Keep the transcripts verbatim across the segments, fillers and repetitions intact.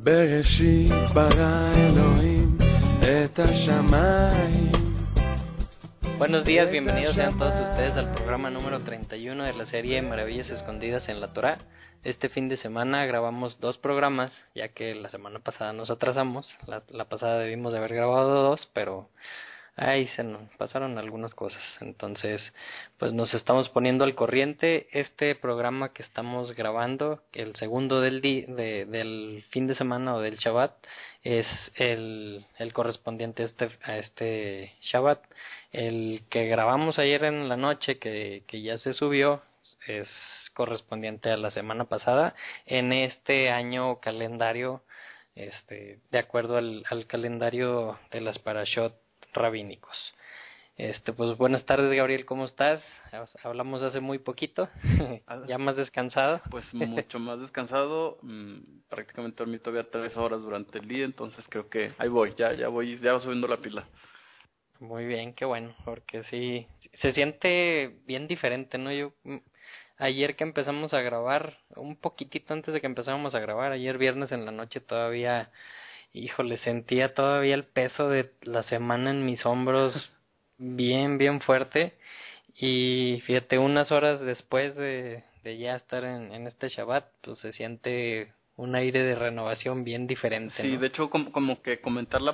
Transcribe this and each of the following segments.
בראשית ברא אלוהים את השמיים. Buenos días, bienvenidos sean todos ustedes al programa número treinta y uno de la serie Maravillas Escondidas en la Torá. Este fin de semana grabamos dos programas, ya que la semana pasada nos atrasamos. La, la pasada debimos de haber grabado dos, pero ahí se nos pasaron algunas cosas. Entonces, pues nos estamos poniendo al corriente. Este programa que estamos grabando, el segundo del di- de, del fin de semana o del Shabbat, es el, el correspondiente a este, a este Shabbat. El que grabamos ayer en la noche, que, que ya se subió, es correspondiente a la semana pasada. En este año calendario, este, de acuerdo al, al calendario de las Parashot rabínicos. Este, pues buenas tardes, Gabriel, ¿cómo estás? Hablamos hace muy poquito, ya más descansado. Pues mucho más descansado, mmm, prácticamente dormí todavía tres horas durante el día, entonces creo que ahí voy, ya, ya voy, ya va subiendo la pila. Muy bien, qué bueno, porque sí, se siente bien diferente, ¿no? Yo mm, ayer que empezamos a grabar, un poquitito antes de que empezáramos a grabar, ayer viernes en la noche todavía, híjole, sentía todavía el peso de la semana en mis hombros bien, bien fuerte. Y fíjate, unas horas después de, de ya estar en, en este Shabbat, pues se siente un aire de renovación bien diferente, Sí, ¿no? de hecho como, como que comentarla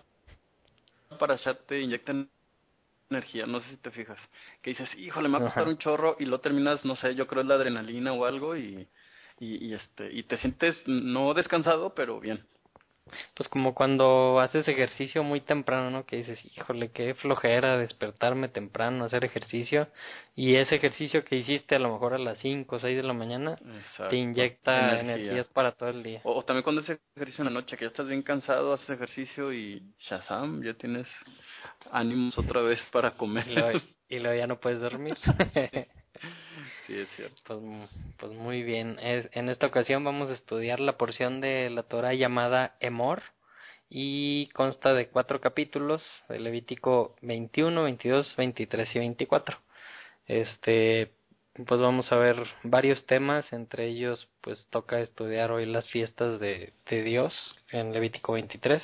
para chat te inyecta energía, no sé si te fijas, que dices, híjole, me va a costar Ajá. un chorro y lo terminas, no sé, yo creo es la adrenalina o algo y, y, y este, y te sientes no descansado, pero bien. Pues como cuando haces ejercicio muy temprano, ¿no? Que dices, híjole, qué flojera despertarme temprano, hacer ejercicio. Y ese ejercicio que hiciste a lo mejor a las cinco o seis de la mañana, te Exacto, inyecta energía. energías para todo el día. O, o también cuando haces ejercicio en la noche, que ya estás bien cansado, haces ejercicio y Shazam, ya tienes ánimos otra vez para comer. Y luego, y luego ya no puedes dormir. Sí, sí, es cierto. Pues, mu- pues muy bien. Es- en esta ocasión vamos a estudiar la porción de la Torah llamada Emor y consta de cuatro capítulos de Levítico veintiuno, veintidós, veintitrés y veinticuatro. Este, pues vamos a ver varios temas, entre ellos pues toca estudiar hoy las fiestas de, de Dios en Levítico veintitrés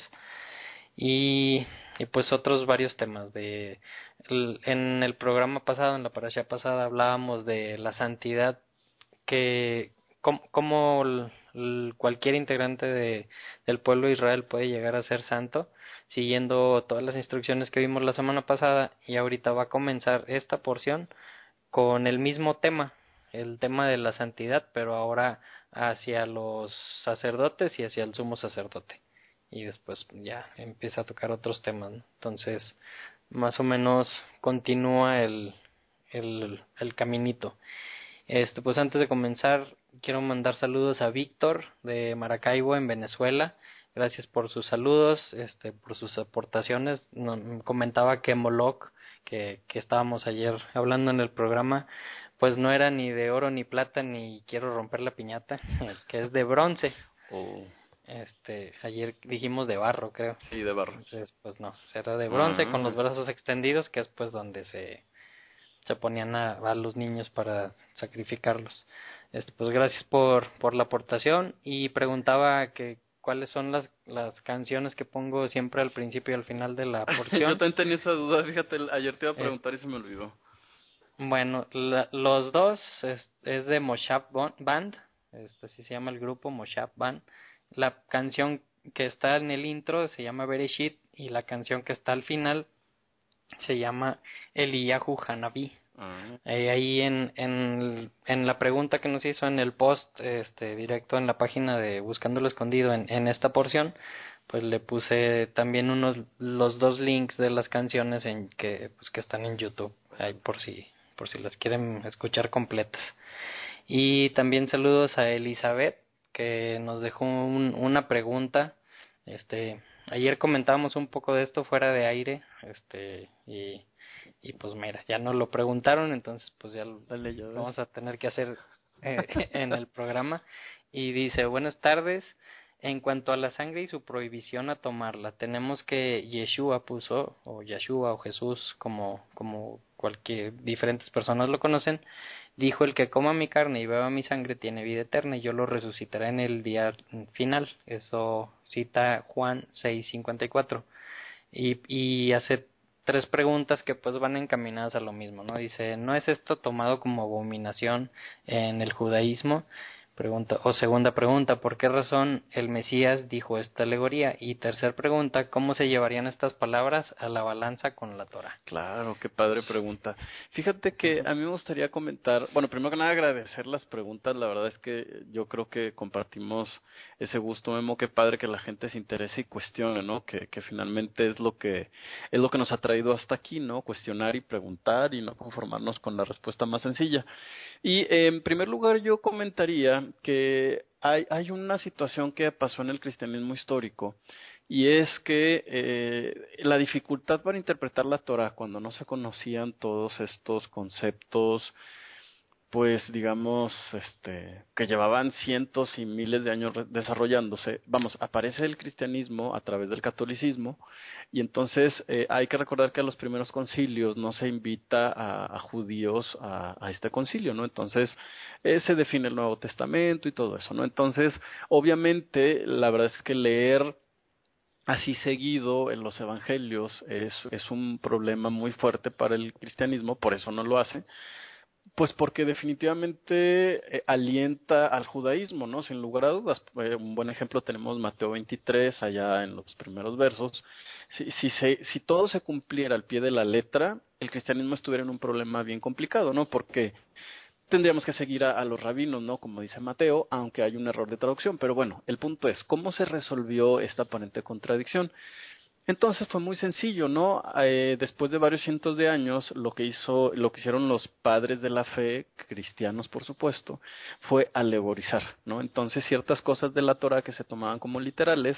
y, y pues otros varios temas de el- en el programa pasado, en la parasha pasada hablábamos de la santidad que cómo, cómo el- el- cualquier integrante de, del pueblo de Israel puede llegar a ser santo siguiendo todas las instrucciones que vimos la semana pasada, y ahorita va a comenzar esta porción con el mismo tema, el tema de la santidad, pero ahora hacia los sacerdotes y hacia el sumo sacerdote. Y después ya empieza a tocar otros temas, ¿no? Entonces, más o menos continúa el, el, el caminito. Este, pues antes de comenzar, quiero mandar saludos a Víctor de Maracaibo, en Venezuela. Gracias por sus saludos, este, por sus aportaciones. No, comentaba que Moloch, que, que estábamos ayer hablando en el programa, pues no era ni de oro ni plata ni quiero romper la piñata, que es de bronce. Oh, Este, ayer dijimos de barro, creo. sí, de barro. Entonces, pues no, era de bronce con los Ah, brazos extendidos, que es pues donde se se ponían a, a los niños para sacrificarlos. Este, pues gracias por, por la aportación, y preguntaba que cuáles son las, las canciones que pongo siempre al principio y al final de la yo porción. también tenía esa duda, fíjate, ayer te iba a Eh, preguntar y se me olvidó. bueno, la- los dos es, es de Moshab Bon- Band, este sí se llama el grupo Moshab Band. La canción que está en el intro se llama Bereshit, y la canción que está al final se llama Eliyahu Hanabi. Ah, Eh, ahí en, en, en la pregunta que nos hizo en el post este directo en la página de Buscando lo Escondido, en, en esta porción, pues le puse también unos los dos links de las canciones en que pues que están en YouTube, ahí por si por si las quieren escuchar completas. Y también saludos a Elizabeth, que nos dejó un, una pregunta. Este, ayer comentábamos un poco de esto fuera de aire, este, y, y pues mira, ya nos lo preguntaron, entonces pues ya lo, dale, ya lo ves. vamos a tener que hacer eh, en el programa. Y dice, buenas tardes. En cuanto a la sangre y su prohibición a tomarla, tenemos que Yeshua puso, o Yeshua o Jesús, como, como cualquier diferentes personas lo conocen, dijo: el que coma mi carne y beba mi sangre tiene vida eterna, y yo lo resucitaré en el día final. Eso cita Juan seis cincuenta y cuatro. Y, y hace tres preguntas que pues van encaminadas a lo mismo, ¿no? Dice: ¿no es esto tomado como abominación en el judaísmo? Pregunta, o segunda pregunta: ¿por qué razón el Mesías dijo esta alegoría? Y tercera pregunta: ¿cómo se llevarían estas palabras a la balanza con la Torá? Claro, qué padre pregunta. Fíjate que a mí me gustaría comentar, bueno, primero que nada agradecer las preguntas, la verdad es que yo creo que compartimos ese gusto, Memo, qué padre que la gente se interese y cuestione, ¿no? Que, que finalmente es lo que es lo que nos ha traído hasta aquí, ¿no? Cuestionar y preguntar y no conformarnos con la respuesta más sencilla. Y eh, en primer lugar yo comentaría que hay, hay una situación que pasó en el cristianismo histórico, y es que eh, la dificultad para interpretar la Torah cuando no se conocían todos estos conceptos, pues digamos, este, que llevaban cientos y miles de años re- desarrollándose. Vamos, aparece el cristianismo a través del catolicismo, y entonces eh, hay que recordar que a los primeros concilios no se invita a, a judíos a, a este concilio, ¿no? Entonces eh, se define el Nuevo Testamento y todo eso, ¿no? Entonces, obviamente, la verdad es que leer así seguido en los evangelios es, es un problema muy fuerte para el cristianismo, por eso no lo hace. Pues porque definitivamente eh, alienta al judaísmo, ¿no? Sin lugar a dudas. Eh, un buen ejemplo tenemos Mateo veintitrés, allá en los primeros versos. Si, si, se, si todo se cumpliera al pie de la letra, el cristianismo estuviera en un problema bien complicado, ¿no? Porque tendríamos que seguir a, a los rabinos, ¿no? Como dice Mateo, aunque hay un error de traducción. Pero bueno, el punto es, ¿cómo se resolvió esta aparente contradicción? Entonces fue muy sencillo, ¿no? Eh, después de varios cientos de años, lo que hizo, lo que hicieron los padres de la fe, cristianos por supuesto, fue alegorizar, ¿no? Entonces ciertas cosas de la Torah que se tomaban como literales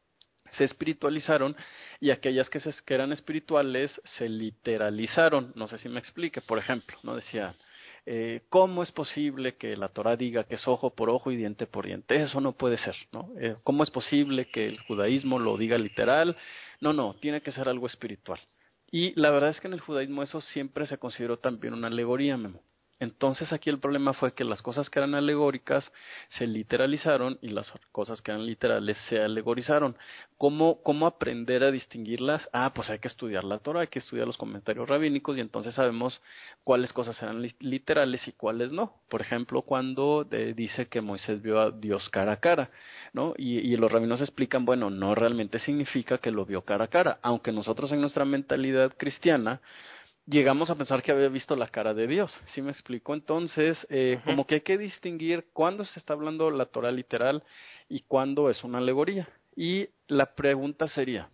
se espiritualizaron, y aquellas que, se, que eran espirituales se literalizaron. No sé si me explique. Por ejemplo, no decía, eh, ¿cómo es posible que la Torah diga que es ojo por ojo y diente por diente? Eso no puede ser, ¿no? Eh, ¿Cómo es posible que el judaísmo lo diga literal? No, no, tiene que ser algo espiritual. Y la verdad es que en el judaísmo eso siempre se consideró también una alegoría, Memo. Entonces aquí el problema fue que las cosas que eran alegóricas se literalizaron y las cosas que eran literales se alegorizaron. ¿Cómo, cómo aprender a distinguirlas? Ah, pues hay que estudiar la Torah, hay que estudiar los comentarios rabínicos, y entonces sabemos cuáles cosas eran li- literales y cuáles no. Por ejemplo, cuando eh, dice que Moisés vio a Dios cara a cara, ¿no? Y, y los rabinos explican, bueno, no realmente significa que lo vio cara a cara, aunque nosotros en nuestra mentalidad cristiana llegamos a pensar que había visto la cara de Dios. ¿Sí me explico? Entonces, eh, Ujú. como que hay que distinguir cuándo se está hablando la Torah literal y cuándo es una alegoría. Y la pregunta sería,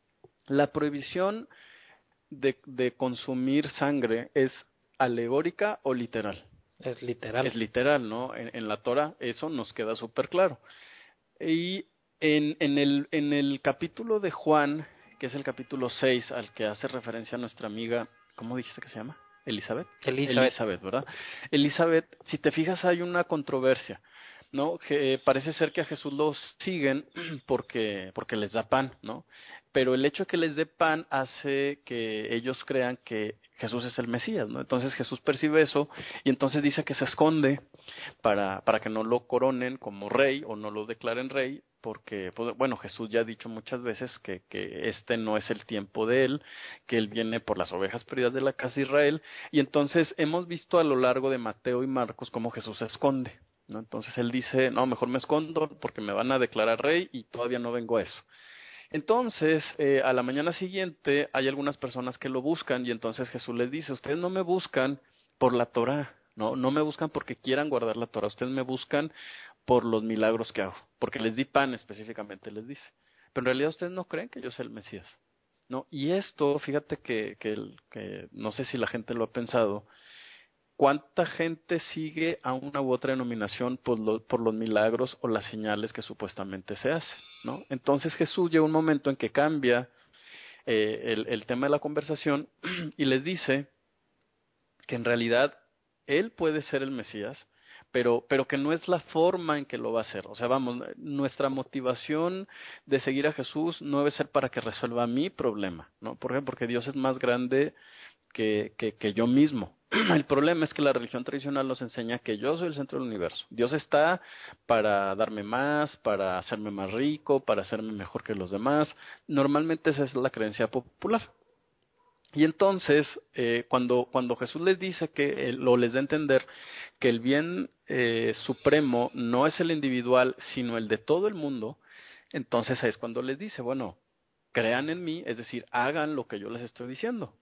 ¿la prohibición de, de consumir sangre es alegórica o literal? Es literal. Es literal, ¿no? En, en la Torah eso nos queda súper claro. Y en, en, el, en el capítulo de Juan, que es el capítulo seis, al que hace referencia nuestra amiga, ¿cómo dijiste que se llama? Elizabeth. Elizabeth. Elizabeth, ¿verdad? Elizabeth, si te fijas, hay una controversia, ¿no? Que parece ser que a Jesús lo siguen porque, porque les da pan, ¿no? Pero el hecho de que les dé pan hace que ellos crean que Jesús es el Mesías, ¿no? Entonces Jesús percibe eso y entonces dice que se esconde para, para que no lo coronen como rey o no lo declaren rey, porque, pues, bueno, Jesús ya ha dicho muchas veces que, que este no es el tiempo de él, que él viene por las ovejas perdidas de la casa de Israel, y entonces hemos visto a lo largo de Mateo y Marcos cómo Jesús se esconde, ¿no? Entonces él dice, no, mejor me escondo porque me van a declarar rey y todavía no vengo a eso. Entonces, eh, a la mañana siguiente hay algunas personas que lo buscan, y entonces Jesús les dice, ustedes no me buscan por la Torah, no, no me buscan porque quieran guardar la Torah, ustedes me buscan por los milagros que hago, porque les di pan específicamente, les dice. Pero en realidad ustedes no creen que yo sea el Mesías, ¿no? Y esto, fíjate que, que, el- que no sé si la gente lo ha pensado, ¿cuánta gente sigue a una u otra denominación por, lo- por los milagros o las señales que supuestamente se hacen, ¿no? Entonces Jesús llega un momento en que cambia eh, el, el tema de la conversación y les dice que en realidad él puede ser el Mesías, pero, pero que no es la forma en que lo va a hacer. O sea, vamos, nuestra motivación de seguir a Jesús no debe ser para que resuelva mi problema, ¿no? ¿Por qué? Porque Dios es más grande que, que, que yo mismo. El problema es que la religión tradicional nos enseña que yo soy el centro del universo. Dios está para darme más, para hacerme más rico, para hacerme mejor que los demás. Normalmente esa es la creencia popular. Y entonces, eh, cuando, cuando Jesús les dice que, eh, o les da a entender que el bien eh, supremo no es el individual, sino el de todo el mundo, entonces es cuando les dice, bueno, crean en mí, es decir, hagan lo que yo les estoy diciendo.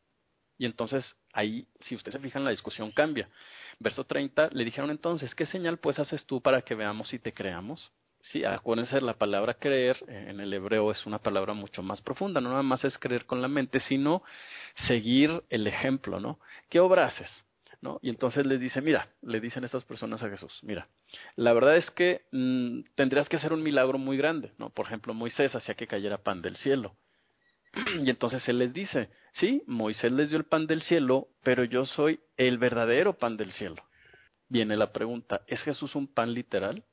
Y entonces ahí, si ustedes se fijan, la discusión cambia. Verso treinta, le dijeron entonces, ¿qué señal pues haces tú para que veamos y te creamos? Sí, acuérdense, la palabra creer en el hebreo es una palabra mucho más profunda, no nada más es creer con la mente, sino seguir el ejemplo, ¿no? ¿Qué obra haces? ¿No? Y entonces les dice, mira, le dicen estas personas a Jesús, mira, la verdad es que mmm, tendrías que hacer un milagro muy grande, ¿no? Por ejemplo, Moisés hacía que cayera pan del cielo. Y entonces él les dice, sí, Moisés les dio el pan del cielo, pero yo soy el verdadero pan del cielo. Viene la pregunta, ¿es Jesús un pan literal?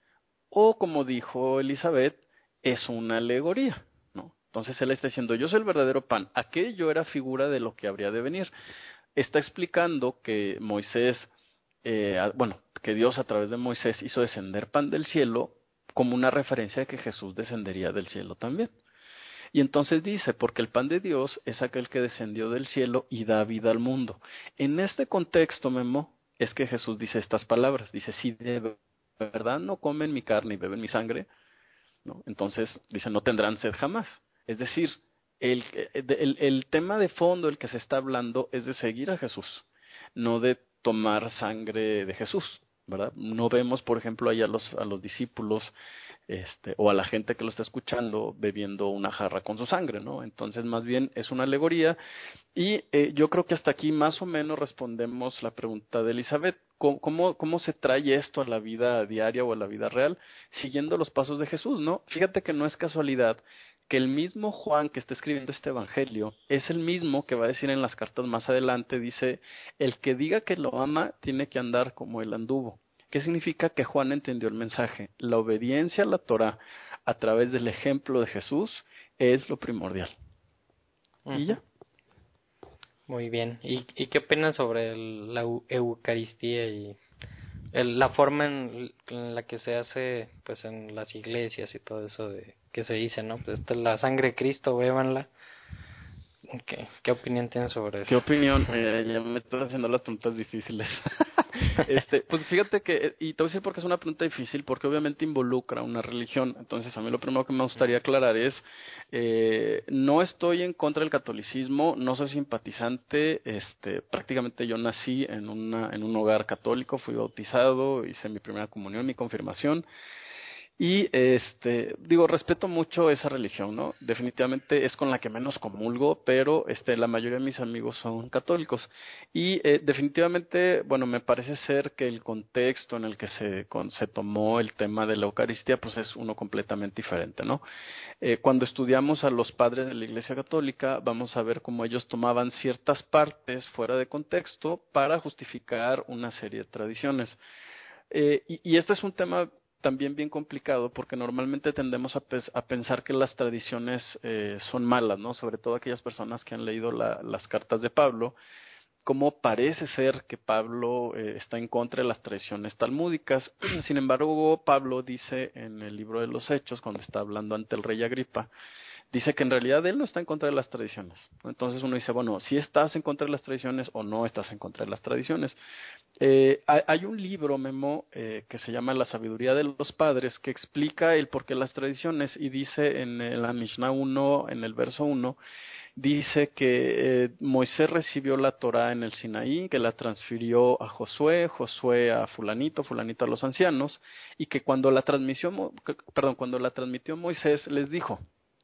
O como dijo Elizabeth, es una alegoría, ¿no? Entonces él está diciendo, yo soy el verdadero pan, aquello era figura de lo que habría de venir. Está explicando que Moisés, eh, bueno, que Dios a través de Moisés hizo descender pan del cielo como una referencia de que Jesús descendería del cielo también. Y entonces dice, porque el pan de Dios es aquel que descendió del cielo y da vida al mundo. En este contexto, Memo, es que Jesús dice estas palabras. Dice, si de verdad no comen mi carne y beben mi sangre, ¿no? Entonces dice, no tendrán sed jamás. Es decir, el, el, el tema de fondo, el que se está hablando, es de seguir a Jesús, no de tomar sangre de Jesús, ¿verdad? No vemos, por ejemplo, ahí a los, a los discípulos este, o a la gente que lo está escuchando bebiendo una jarra con su sangre, ¿no? Entonces, más bien es una alegoría y eh, yo creo que hasta aquí más o menos respondemos la pregunta de Elizabeth. ¿Cómo, cómo, ¿Cómo se trae esto a la vida diaria o a la vida real? Siguiendo los pasos de Jesús, ¿no? Fíjate que no es casualidad que el mismo Juan que está escribiendo este evangelio es el mismo que va a decir en las cartas más adelante, dice, el que diga que lo ama tiene que andar como él anduvo. ¿Qué significa que Juan entendió el mensaje? La obediencia a la Torah a través del ejemplo de Jesús es lo primordial. Uh-huh. Y ya. Muy bien. ¿Y, y qué opinas sobre el, la Eucaristía y el, la forma en, en la que se hace pues en las iglesias y todo eso de que se dice, ¿no? Pues esta es la sangre de Cristo, bébanla. ¿Qué, qué opinión tienes sobre eso? ¿Qué opinión? Eh, ya me estás haciendo las preguntas difíciles. este, pues fíjate que, y te voy a decir por qué es una pregunta difícil, porque obviamente involucra una religión. Entonces, a mí lo primero que me gustaría aclarar es, eh, no estoy en contra del catolicismo, no soy simpatizante, este, prácticamente yo nací en una, en un hogar católico, fui bautizado, hice mi primera comunión, mi confirmación. Y este, digo, respeto mucho esa religión, ¿no? Definitivamente es con la que menos comulgo, pero este, la mayoría de mis amigos son católicos. Y eh, definitivamente, bueno, me parece ser que el contexto en el que se, con, se tomó el tema de la Eucaristía, pues es uno completamente diferente, ¿no? Eh, cuando estudiamos a los padres de la Iglesia Católica, vamos a ver cómo ellos tomaban ciertas partes fuera de contexto para justificar una serie de tradiciones. Eh, y, y este es un tema también bien complicado porque normalmente tendemos a, pes- a pensar que las tradiciones eh, son malas, ¿no? Sobre todo aquellas personas que han leído la, las cartas de Pablo, como parece ser que Pablo eh, está en contra de las tradiciones talmúdicas. Sin embargo, Pablo dice en el libro de los Hechos, cuando está hablando ante el rey Agripa, dice que en realidad él no está en contra de las tradiciones. Entonces uno dice, bueno, si estás en contra de las tradiciones o no estás en contra de las tradiciones. Eh, hay, hay un libro, Memo, eh, que se llama La sabiduría de los padres, que explica el por qué las tradiciones y dice en, en la Mishnah uno, en el verso uno, dice que eh, Moisés recibió la Torá en el Sinaí, que la transfirió a Josué, Josué a fulanito, fulanito a los ancianos, y que cuando la transmitió, perdón, cuando la transmitió Moisés les dijo,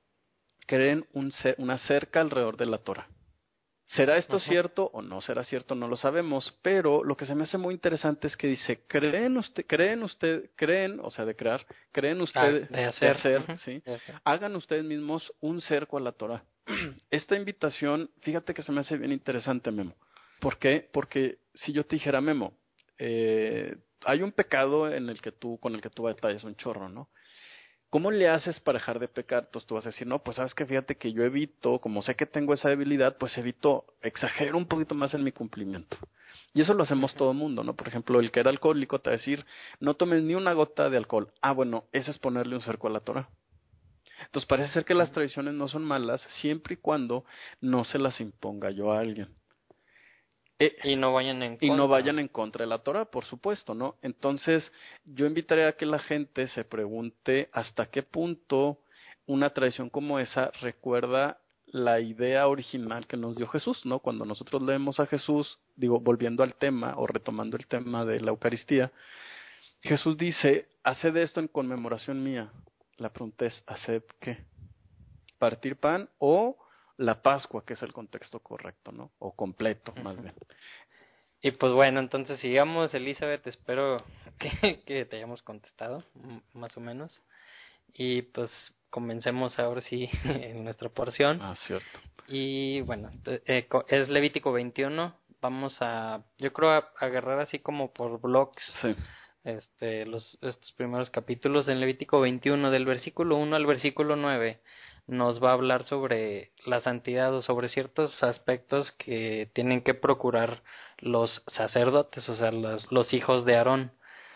creen un, una cerca alrededor de la Torá. ¿Será esto Ajá. cierto o no será cierto? No lo sabemos, pero lo que se me hace muy interesante es que dice, creen usted, creen usted, creen, o sea, de crear, creen ustedes, Ah, de hacer. de hacer, Uh-huh. ¿sí? De hacer. Hagan ustedes mismos un cerco a la Torah. Esta invitación, fíjate que se me hace bien interesante, Memo. ¿Por qué? Porque si yo te dijera, Memo, eh, hay un pecado en el que tú, con el que tú batallas un chorro, ¿no? ¿Cómo le haces para dejar de pecar? Entonces tú vas a decir, no, pues sabes que fíjate que yo evito, como sé que tengo esa debilidad, pues evito, exagero un poquito más en mi cumplimiento. Y eso lo hacemos todo el mundo, ¿no? Por ejemplo, el que era alcohólico te va a decir, no tomes ni una gota de alcohol. Ah, bueno, ese es ponerle un cerco a la Torah. Entonces parece ser que las tradiciones no son malas siempre y cuando no se las imponga yo a alguien. Eh, Y no vayan en y no contra. vayan en contra de la Torah, por supuesto, ¿no? Entonces, yo invitaría a que la gente se pregunte hasta qué punto una tradición como esa recuerda la idea original que nos dio Jesús, ¿no? Cuando nosotros leemos a Jesús, digo, volviendo al tema o retomando el tema de la Eucaristía, Jesús dice, haced esto en conmemoración mía. La pregunta es, ¿haced qué? ¿Partir pan o la Pascua, que es el contexto correcto, ¿no? O completo, más bien. Y pues bueno, entonces sigamos, Elizabeth, espero que, que te hayamos contestado, m- más o menos. Y pues comencemos ahora sí en nuestra porción. Ah, cierto. Y bueno, te- eh, co- es Levítico veintiuno. Vamos a, yo creo, a, a agarrar así como por blogs, Sí. este, los, estos primeros capítulos. En Levítico veintiuno, del versículo uno al versículo nueve, nos va a hablar sobre la santidad o sobre ciertos aspectos que tienen que procurar los sacerdotes, o sea, los, los hijos de Aarón.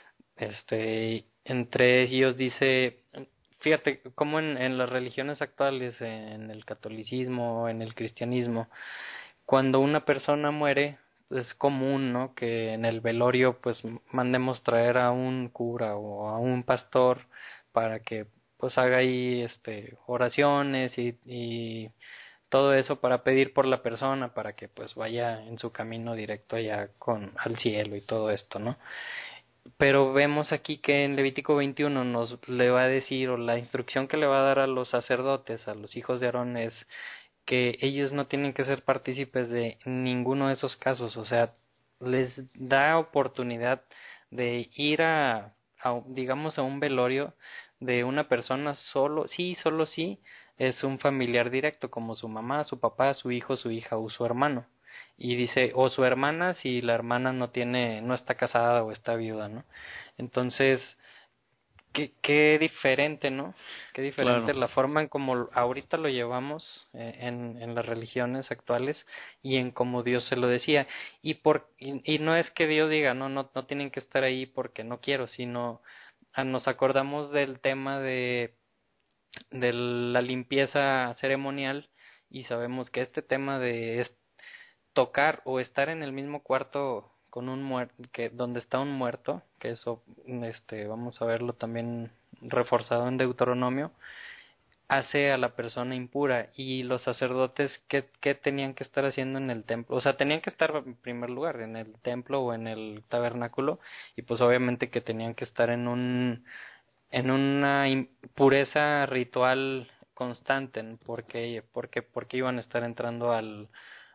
Este, entre ellos dice, fíjate, como en, en las religiones actuales, en el catolicismo, en el cristianismo, cuando una persona muere, es común, ¿no? Que en el velorio, pues, mandemos traer a un cura o a un pastor para que, pues, haga ahí, este, oraciones y, y todo eso para pedir por la persona, para que, pues, vaya en su camino directo allá con, al cielo y todo esto, ¿no? Pero vemos aquí que en Levítico veintiuno nos le va a decir, o la instrucción que le va a dar a los sacerdotes, a los hijos de Aarón, es que ellos no tienen que ser partícipes de ninguno de esos casos, o sea, les da oportunidad de ir a, a digamos, a un velorio de una persona solo, sí, solo sí, es un familiar directo, como su mamá, su papá, su hijo, su hija o su hermano. Y dice, o su hermana si la hermana no tiene, no está casada o está viuda, ¿no? Entonces, Qué, qué diferente, ¿no? Qué Claro. diferente la forma en como ahorita lo llevamos eh, en, en las religiones actuales y en cómo Dios se lo decía. Y, por, y, y no es que Dios diga, no, no, no tienen que estar ahí porque no quiero, sino ah, nos acordamos del tema de, de la limpieza ceremonial y sabemos que este tema de es- tocar o estar en el mismo cuarto con un muerto, que donde está un muerto, que eso este vamos a verlo también reforzado en Deuteronomio, hace a la persona impura. Y los sacerdotes, ¿qué, qué tenían que estar haciendo en el templo? O sea, tenían que estar en primer lugar en el templo o en el tabernáculo, y pues obviamente que tenían que estar en un en una im- pureza ritual constante, porque porque porque iban a estar entrando al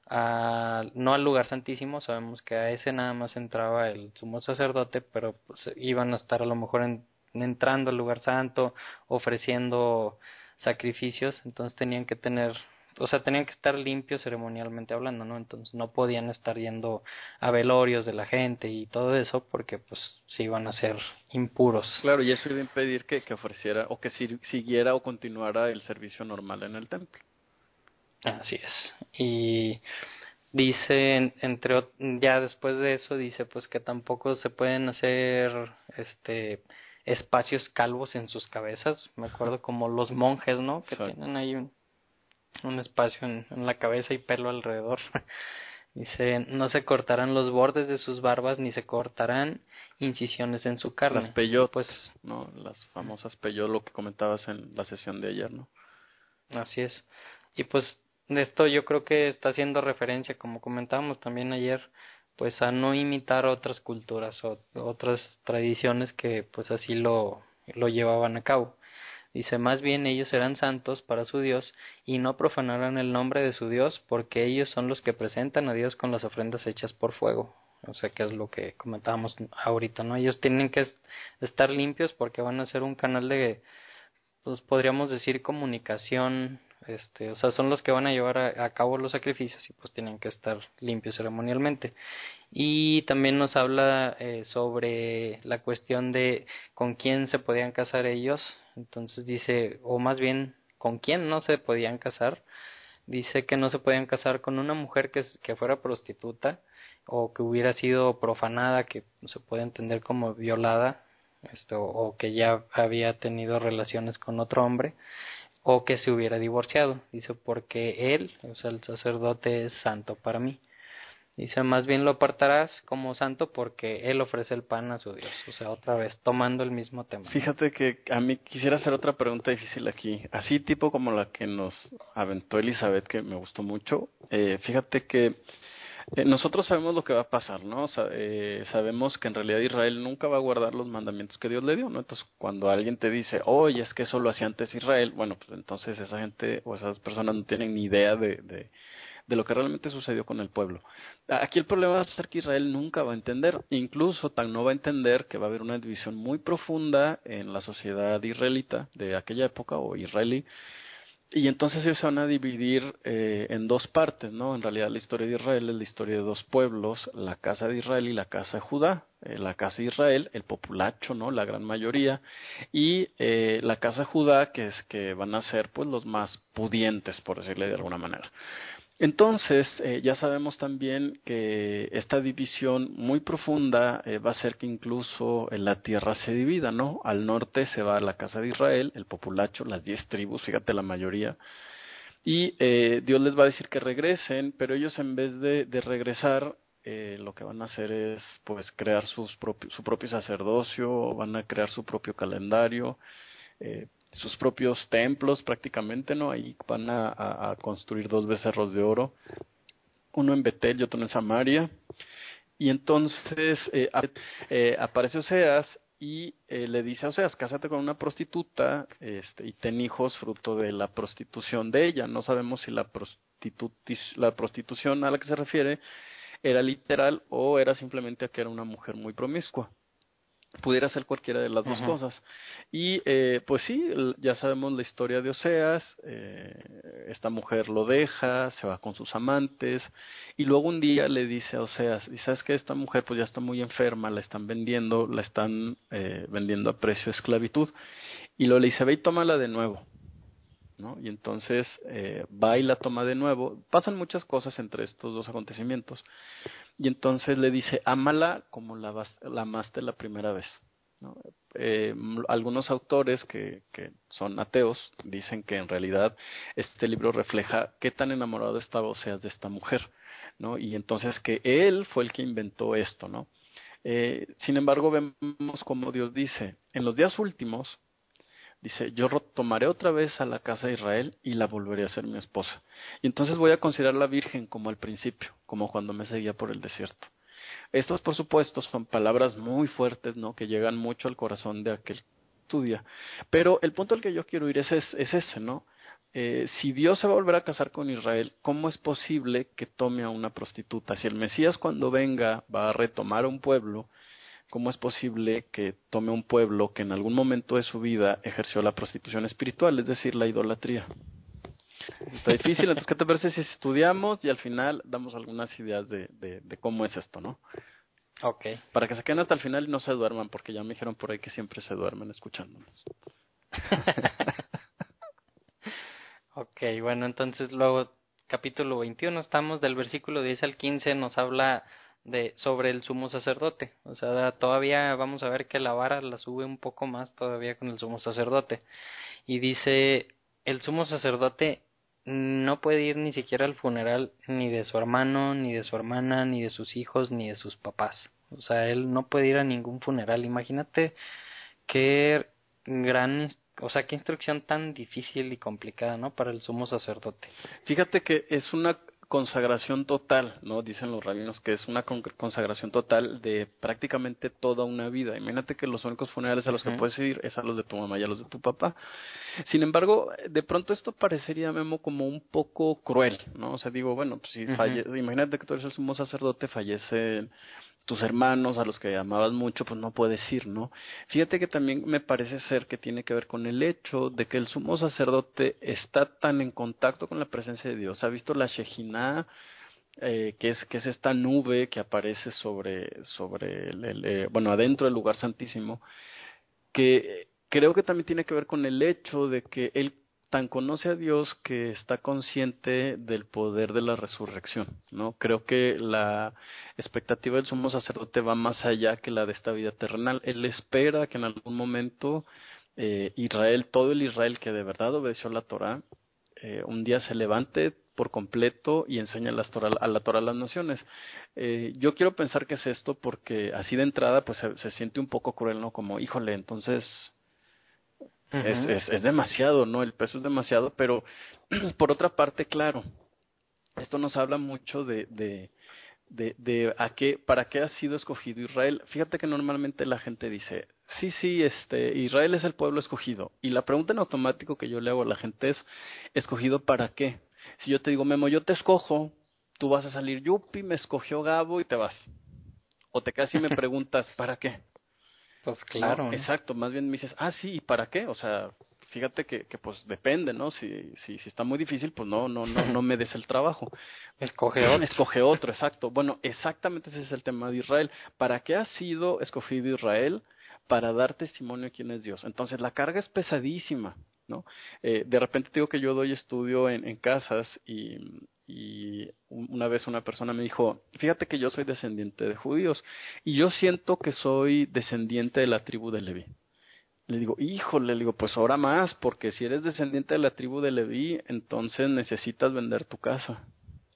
a, no al lugar santísimo. Sabemos que a ese nada más entraba el sumo sacerdote, pero pues, iban a estar a lo mejor en- entrando al lugar santo, ofreciendo sacrificios. Entonces tenían que tener, o sea, tenían que estar limpios ceremonialmente hablando, ¿no? Entonces no podían estar yendo a velorios de la gente y todo eso, porque pues se iban a ser impuros. Claro, y eso iba a impedir que, que ofreciera o que si- siguiera o continuara el servicio normal en el templo. Así es. Y dice, en- entre ot- ya después de eso, dice pues que tampoco se pueden hacer este espacios calvos en sus cabezas. Me acuerdo como los monjes, ¿no? Que Exacto. tienen ahí un, un espacio en, en la cabeza y pelo alrededor. Dice, no se cortarán los bordes de sus barbas ni se cortarán incisiones en su Las carne. Y peyot, pues ¿no? Las famosas peyot, lo que comentabas en la sesión de ayer, ¿no? así es. Y pues de esto yo creo que está haciendo referencia, como comentábamos también ayer, pues a no imitar otras culturas o otras tradiciones que pues así lo, lo llevaban a cabo. Dice, más bien ellos serán santos para su Dios y no profanarán el nombre de su Dios, porque ellos son los que presentan a Dios con las ofrendas hechas por fuego. O sea, que es lo que comentábamos ahorita, ¿no? Ellos tienen que est- estar limpios porque van a ser un canal de, pues podríamos decir, comunicación este, o sea, son los que van a llevar a, a cabo los sacrificios y pues tienen que estar limpios ceremonialmente. Y también nos habla eh, sobre la cuestión de con quién se podían casar ellos. Entonces dice, o más bien, con quién no se podían casar. Dice que no se podían casar con una mujer que, que fuera prostituta o que hubiera sido profanada, que se puede entender como violada, esto, o que ya había tenido relaciones con otro hombre, o que se hubiera divorciado. Dice, porque él, o sea, el sacerdote es santo para mí. Dice, más bien lo apartarás como santo porque él ofrece el pan a su Dios. O sea, otra vez, tomando el mismo tema, ¿no? Fíjate que a mí quisiera hacer otra pregunta difícil aquí, así tipo como la que nos aventó Elizabeth, que me gustó mucho. Eh, fíjate que eh, nosotros sabemos lo que va a pasar, ¿no? Sa- eh, sabemos que en realidad Israel nunca va a guardar los mandamientos que Dios le dio, ¿no? Entonces, cuando alguien te dice, oye, es que eso lo hacía antes Israel, bueno, pues entonces esa gente o esas personas no tienen ni idea de, de de lo que realmente sucedió con el pueblo. Aquí el problema va a ser que Israel nunca va a entender, incluso tan no va a entender que va a haber una división muy profunda en la sociedad israelita de aquella época o israelí, y entonces ellos se van a dividir eh, en dos partes, ¿no? En realidad la historia de Israel es la historia de dos pueblos, la casa de Israel y la casa de Judá. Eh, la casa de Israel, el populacho, ¿no? La gran mayoría, y eh, la casa de Judá, que es que van a ser pues los más pudientes, por decirle de alguna manera. Entonces, eh, ya sabemos también que esta división muy profunda eh, va a hacer que incluso eh, la tierra se divida, ¿no? Al norte se va a la casa de Israel, el populacho, las diez tribus, fíjate la mayoría, y eh, Dios les va a decir que regresen, pero ellos en vez de, de regresar, eh, lo que van a hacer es pues crear sus propi- su propio sacerdocio, van a crear su propio calendario, eh, sus propios templos prácticamente, ¿no? Ahí van a, a, a construir dos becerros de oro, uno en Betel y otro en Samaria. Y entonces eh, a- eh, aparece Oseas y eh, le dice a Oseas, cásate con una prostituta este, y ten hijos fruto de la prostitución de ella. No sabemos si la, prostitutis- la prostitución a la que se refiere era literal o era simplemente que era una mujer muy promiscua. Pudiera ser cualquiera de las dos Ujú. cosas. Y eh, pues sí, el- ya sabemos la historia de Oseas, eh, esta mujer lo deja, se va con sus amantes, y luego un día le dice a Oseas, y sabes que esta mujer pues ya está muy enferma, la están vendiendo, la están eh, vendiendo a precio de esclavitud, y luego le dice, ve y tómala de nuevo. ¿No? Y entonces eh, va y la toma de nuevo. Pasan muchas cosas entre estos dos acontecimientos. Y entonces le dice, ámala como la, vas- la amaste la primera vez. ¿No? Eh, m- algunos autores que, que son ateos dicen que en realidad este libro refleja qué tan enamorado estaba Oseas de esta mujer, ¿no? Y entonces que él fue el que inventó esto, ¿no? Eh, sin embargo, vemos como Dios dice, en los días últimos, dice, yo ro- tomaré otra vez a la casa de Israel y la volveré a ser mi esposa. Y entonces voy a considerar la virgen como al principio, como cuando me seguía por el desierto. Estas, por supuesto, son palabras muy fuertes, ¿no? Que llegan mucho al corazón de aquel que estudia. Pero el punto al que yo quiero ir es, es, es ese, ¿no? Eh, si Dios se va a volver a casar con Israel, ¿cómo es posible que tome a una prostituta? Si el Mesías cuando venga va a retomar un pueblo, ¿cómo es posible que tome un pueblo que en algún momento de su vida ejerció la prostitución espiritual, es decir, la idolatría? Está difícil, entonces, ¿qué te parece si estudiamos y al final damos algunas ideas de, de, de cómo es esto, ¿no? Ok. Para que se queden hasta el final y no se duerman, porque ya me dijeron por ahí que siempre se duermen escuchándonos. Ok, bueno, entonces luego capítulo veintiuno estamos del versículo diez al quince nos habla de sobre el sumo sacerdote. O sea, todavía vamos a ver que la vara la sube un poco más todavía con el sumo sacerdote. Y dice, el sumo sacerdote no puede ir ni siquiera al funeral ni de su hermano, ni de su hermana, ni de sus hijos, ni de sus papás. O sea, él no puede ir a ningún funeral. Imagínate qué gran, o sea, qué instrucción tan difícil y complicada, ¿no? Para el sumo sacerdote. Fíjate que es una consagración total, ¿no? Dicen los rabinos que es una con- consagración total de prácticamente toda una vida. Imagínate que los únicos funerales a los que Ujú. puedes ir es a los de tu mamá y a los de tu papá. Sin embargo, de pronto esto parecería, Memo, como un poco cruel, ¿no? O sea, digo, bueno, pues si Ujú. falle, imagínate que tú eres el sumo sacerdote, fallece tus hermanos a los que amabas mucho, pues no puedes ir, ¿no? Fíjate que también me parece ser que tiene que ver con el hecho de que el sumo sacerdote está tan en contacto con la presencia de Dios. ¿Ha visto la Shejinah? Eh, que es que es esta nube que aparece sobre sobre el, el, eh, bueno, adentro del lugar santísimo, que creo que también tiene que ver con el hecho de que él tan conoce a Dios que está consciente del poder de la resurrección, ¿no? Creo que la expectativa del sumo sacerdote va más allá que la de esta vida terrenal. Él espera que en algún momento eh, Israel, todo el Israel que de verdad obedeció la Torá, eh, un día se levante por completo y enseñe las Torah, a la Torah a las naciones. Eh, yo quiero pensar que es esto porque así de entrada pues se, se siente un poco cruel, ¿no? Como, híjole, entonces es, Ujú. es, es demasiado, ¿no? El peso es demasiado, pero por otra parte, claro, esto nos habla mucho de, de, de, de a qué, para qué ha sido escogido Israel. Fíjate que normalmente la gente dice, sí, sí, este, Israel es el pueblo escogido. Y la pregunta en automático que yo le hago a la gente es, ¿escogido para qué? Si yo te digo, Memo, yo te escojo, tú vas a salir, yupi, me escogió Gabo y te vas. O te casi me preguntas, ¿para qué? Pues No, claro, ¿no? exacto, más bien me dices, ah, sí, ¿y para qué? O sea, fíjate que, que pues depende, ¿no? Si, si, si está muy difícil, pues no, no, no, no me des el trabajo. Escoge otro. Escoge otro, exacto. Bueno, exactamente ese es el tema de Israel. ¿Para qué ha sido escogido Israel? Para dar testimonio de quién es Dios. Entonces la carga es pesadísima, ¿no? Eh, de repente te digo que yo doy estudio en, en casas y, y una vez una persona me dijo, fíjate que yo soy descendiente de judíos y yo siento que soy descendiente de la tribu de Leví. Le digo, híjole, le digo, pues ahora más, porque si eres descendiente de la tribu de Leví, entonces necesitas vender tu casa.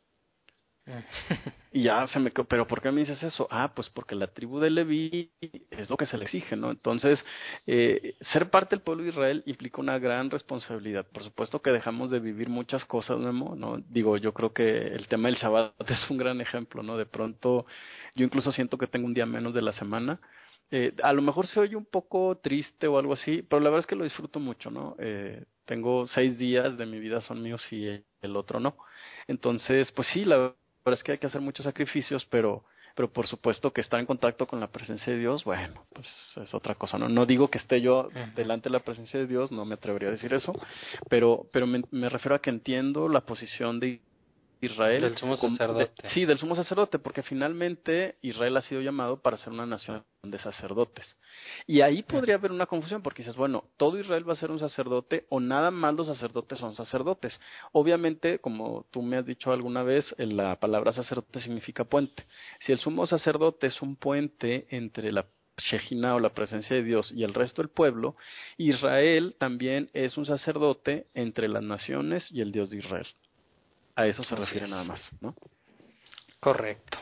Y ya se me quedó, pero ¿por qué me dices eso? Ah, pues porque la tribu de Leví es lo que se le exige, ¿no? Entonces, eh, ser parte del pueblo de Israel implica una gran responsabilidad. Por supuesto que dejamos de vivir muchas cosas, Memo, ¿no? Digo, yo creo que el tema del Shabbat es un gran ejemplo, ¿no? De pronto, yo incluso siento que tengo un día menos de la semana. Eh, a lo mejor se oye un poco triste o algo así, pero la verdad es que lo disfruto mucho, ¿no? Eh, tengo seis días de mi vida son míos y el otro no. Entonces, pues sí, la pero es que hay que hacer muchos sacrificios, pero pero por supuesto que estar en contacto con la presencia de Dios, bueno, pues es otra cosa, ¿no? No digo que esté yo Ujú. delante de la presencia de Dios, no me atrevería a decir eso, pero pero me, me refiero a que entiendo la posición de Israel, Del sumo com- de- sacerdote. sí, del sumo sacerdote, porque finalmente Israel ha sido llamado para ser una nación de sacerdotes. Y ahí Ujú. podría haber una confusión, porque dices, bueno, ¿todo Israel va a ser un sacerdote o nada más los sacerdotes son sacerdotes? Obviamente, como tú me has dicho alguna vez, eh, la palabra sacerdote significa puente. Si el sumo sacerdote es un puente entre la Shejina o la presencia de Dios y el resto del pueblo, Israel también es un sacerdote entre las naciones y el Dios de Israel. A eso se Así refiere es. nada más, ¿no? Correcto.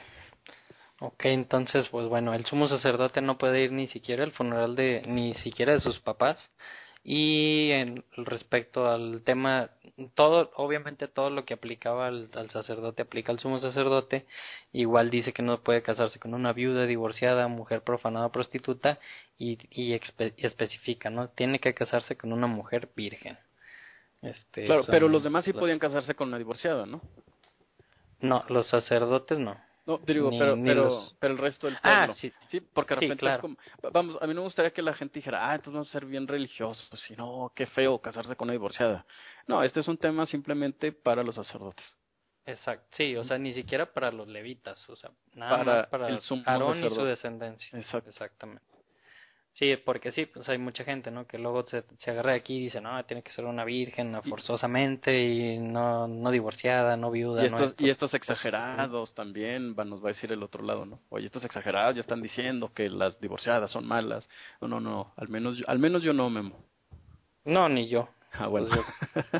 Ok, entonces, pues bueno, el sumo sacerdote no puede ir ni siquiera al funeral de, ni siquiera de sus papás. Y en respecto al tema, todo, obviamente todo lo que aplicaba al, al sacerdote aplica al sumo sacerdote. Igual dice que no puede casarse con una viuda, divorciada, mujer profanada, prostituta, y, y, espe- y especifica, ¿no? Tiene que casarse con una mujer virgen. Este, Claro, pero los son demás sí los, podían casarse con una divorciada, ¿no? no, los sacerdotes no, No, te digo, ni, pero, ni pero, los, pero el resto del ah, pueblo, sí, sí, porque de sí, repente es claro. como, vamos, a mí no me gustaría que la gente dijera, ah, entonces vamos a ser bien religiosos, y no, qué feo casarse con una divorciada. No, este es un tema simplemente para los sacerdotes, Exacto, sí, o sea, ni siquiera para los levitas, o sea, nada más para el para sumo Aarón y su sacerdote. descendencia, Exacto. exactamente. Sí, porque sí, pues hay mucha gente, ¿no? Que luego se, se agarra de aquí y dice, no, tiene que ser una virgen no, Y, forzosamente y no, no divorciada, no y viuda, no estos, y esto. estos Pues, no, exagerados también, va, nos va a decir el otro lado, ¿no? Oye, estos exagerados ya están diciendo que las divorciadas son malas. No, no, no, al menos, yo- al menos yo no, Memo. no, ni yo. Ah, bueno. Pues yo,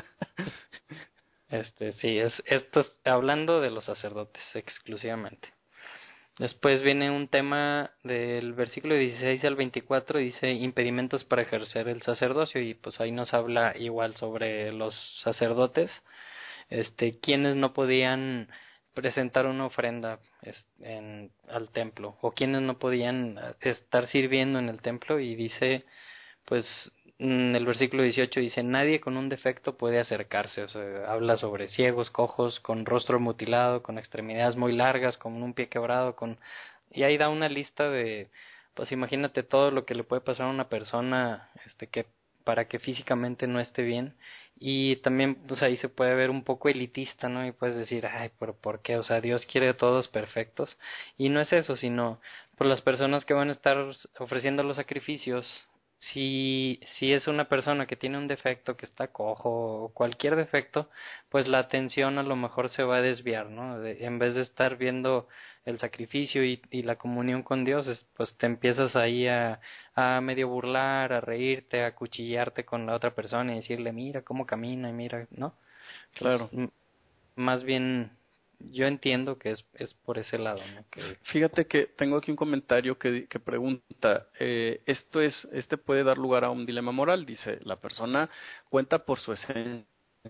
este, sí, es, esto es hablando de los sacerdotes exclusivamente. Después viene un tema del versículo dieciséis al veinticuatro, dice impedimentos para ejercer el sacerdocio y pues ahí nos habla igual sobre los sacerdotes, este, quienes no podían presentar una ofrenda es- en, al templo o quienes no podían eh, estar sirviendo en el templo y dice pues en el versículo dieciocho dice, nadie con un defecto puede acercarse, o sea, habla sobre ciegos, cojos, con rostro mutilado, con extremidades muy largas, con un pie quebrado, con Y ahí da una lista de, pues imagínate todo lo que le puede pasar a una persona, este, que para que físicamente no esté bien. Y también, pues ahí se puede ver un poco elitista, ¿no? Y puedes decir, ay, pero ¿por qué? O sea, Dios quiere a todos perfectos. Y no es eso, sino por las personas que van a estar ofreciendo los sacrificios. Si, si es una persona que tiene un defecto, que está cojo o cualquier defecto, pues la atención a lo mejor se va a desviar, ¿no? De- en vez de estar viendo el sacrificio y, y la comunión con Dios, es- pues te empiezas ahí a, a medio burlar, a reírte, a cuchillarte con la otra persona y decirle, mira cómo camina y mira, ¿no? Pues Claro. m- más bien yo entiendo que es, es por ese lado, ¿no? Que, Fíjate que tengo aquí un comentario que, di- que pregunta, eh, esto es, este puede dar lugar a un dilema moral, dice, la persona cuenta por su esencia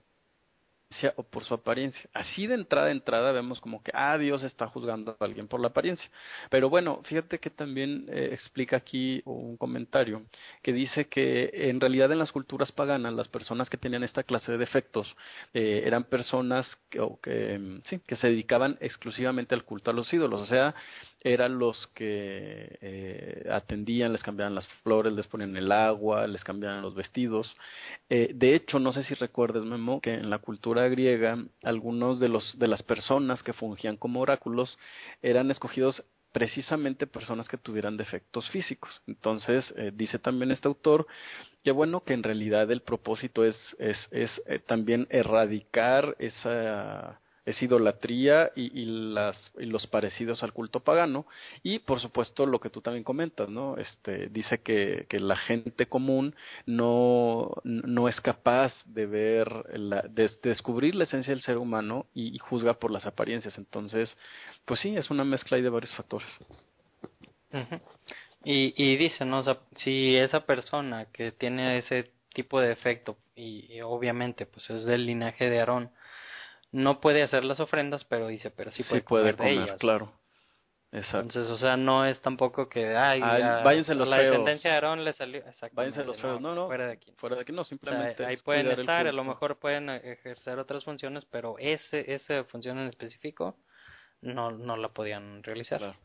o por su apariencia. Así de entrada a entrada vemos como que, ah, Dios está juzgando a alguien por la apariencia. Pero bueno, fíjate que también eh, explica aquí un comentario que dice que en realidad en las culturas paganas las personas que tenían esta clase de defectos eh, eran personas que, o que, mm, sí, que se dedicaban exclusivamente al culto a los ídolos, o sea, eran los que eh, atendían, les cambiaban las flores, les ponían el agua, les cambiaban los vestidos. Eh, de hecho, no sé si recuerdes, Memo, que en la cultura griega algunos de los de las personas que fungían como oráculos eran escogidos precisamente personas que tuvieran defectos físicos. Entonces, eh, dice también este autor que bueno, que en realidad el propósito es es es eh, también erradicar esa esa idolatría y, y las y los parecidos al culto pagano y por supuesto lo que tú también comentas, ¿no? Este dice que que la gente común no, no es capaz de ver, la, de, de descubrir la esencia del ser humano y, y juzga por las apariencias. Entonces, pues sí, es una mezcla ahí de varios factores. ujú. Y, y dice, ¿no? O sea, si esa persona que tiene ese tipo de defecto y, y obviamente pues es del linaje de Aarón, no puede hacer las ofrendas, pero dice, pero sí Sí puede puede comer de comer, ellas, ¿no? claro, exacto. Entonces, o sea, no es tampoco que, ay, Ah, a, váyanse a los la feos, descendencia de Aarón le salió, váyanse los exactamente, feos. no, No, no, fuera de aquí. fuera de aquí no, O sea, simplemente ahí es pueden cuidar el estar, a lo culto. mejor pueden eh, ejercer otras funciones, pero ese, esa función en específico no, no la podían realizar. Claro.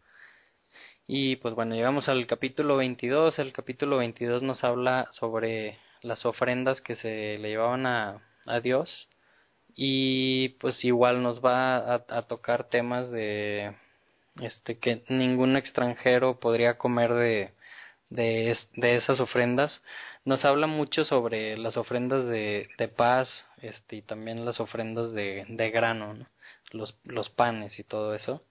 Y pues bueno, llegamos al capítulo veintidós. El capítulo veintidós nos habla sobre las ofrendas que se le llevaban a, a Dios. Y pues igual nos va a, a tocar temas de este que ningún extranjero podría comer de, de, es- de esas ofrendas. Nos habla mucho sobre las ofrendas de, de paz, este, y también las ofrendas de, de grano, ¿no? Los, los panes y todo eso.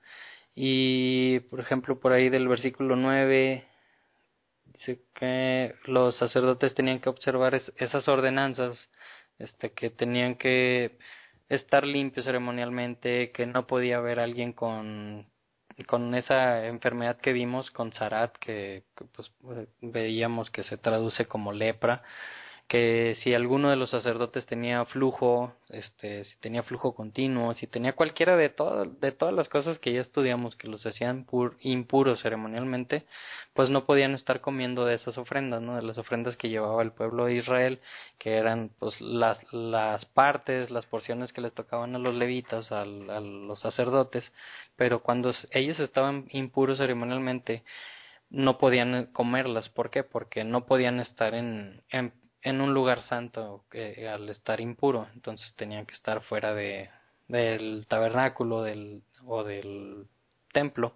Y por ejemplo, por ahí del versículo nueve dice que los sacerdotes tenían que observar es- esas ordenanzas, este, que tenían que estar limpios ceremonialmente, que no podía haber alguien con con esa enfermedad que vimos con Sarat, que, que, pues eh, veíamos que se traduce como lepra, que si alguno de los sacerdotes tenía flujo, este, si tenía flujo continuo, si tenía cualquiera de todas de todas las cosas que ya estudiamos que los hacían pur, impuros ceremonialmente, pues no podían estar comiendo de esas ofrendas, ¿no? De las ofrendas que llevaba el pueblo de Israel, que eran pues las las partes, las porciones que les tocaban a los levitas, al, a los sacerdotes, pero cuando ellos estaban impuros ceremonialmente no podían comerlas. ¿Por qué? Porque no podían estar en, en, en un lugar santo eh, al estar impuro. Entonces tenían que estar fuera de, del tabernáculo del, o del templo.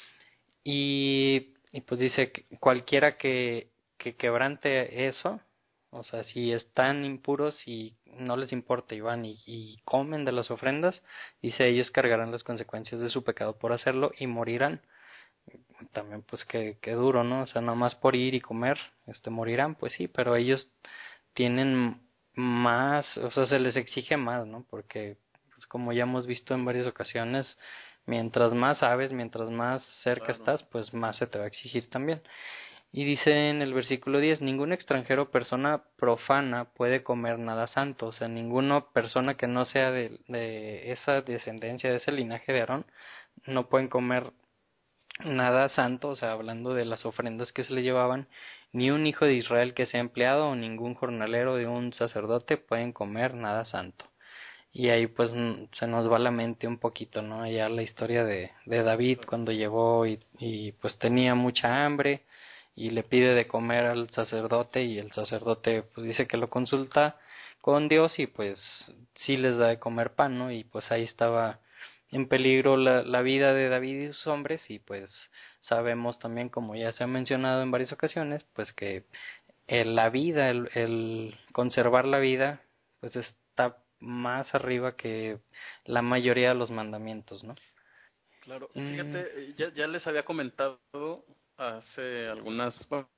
Y, y pues dice que cualquiera que, que quebrante eso, o sea, si están impuros y no les importa y van y, y comen de las ofrendas, dice ellos cargarán las consecuencias de su pecado por hacerlo y morirán. También pues que, que duro, ¿no? O sea, nomás por ir y comer, este, morirán, pues sí, pero ellos tienen más, o sea, se les exige más, ¿no? Porque, pues como ya hemos visto en varias ocasiones, mientras más sabes, mientras más cerca Claro. estás, pues más se te va a exigir también. Y dice en el versículo diez, ningún extranjero o persona profana puede comer nada santo, o sea, ninguna persona que no sea de, de esa descendencia, de ese linaje de Aarón, no pueden comer nada santo, o sea, hablando de las ofrendas que se le llevaban, ni un hijo de Israel que sea empleado o ningún jornalero de un sacerdote pueden comer nada santo. y ahí pues mm, se nos va la mente un poquito, ¿no? Allá la historia de, de David cuando llegó y, y pues tenía mucha hambre y le pide de comer al sacerdote y el sacerdote pues dice que lo consulta con Dios y pues sí les da de comer pan, ¿no? Y pues ahí estaba en peligro la, la vida de David y sus hombres y pues sabemos también, como ya se ha mencionado en varias ocasiones, pues que el- la vida, el, el conservar la vida, pues está más arriba que la mayoría de los mandamientos, ¿no? Claro, Mm, fíjate, eh, ya, ya les había comentado hace algunas,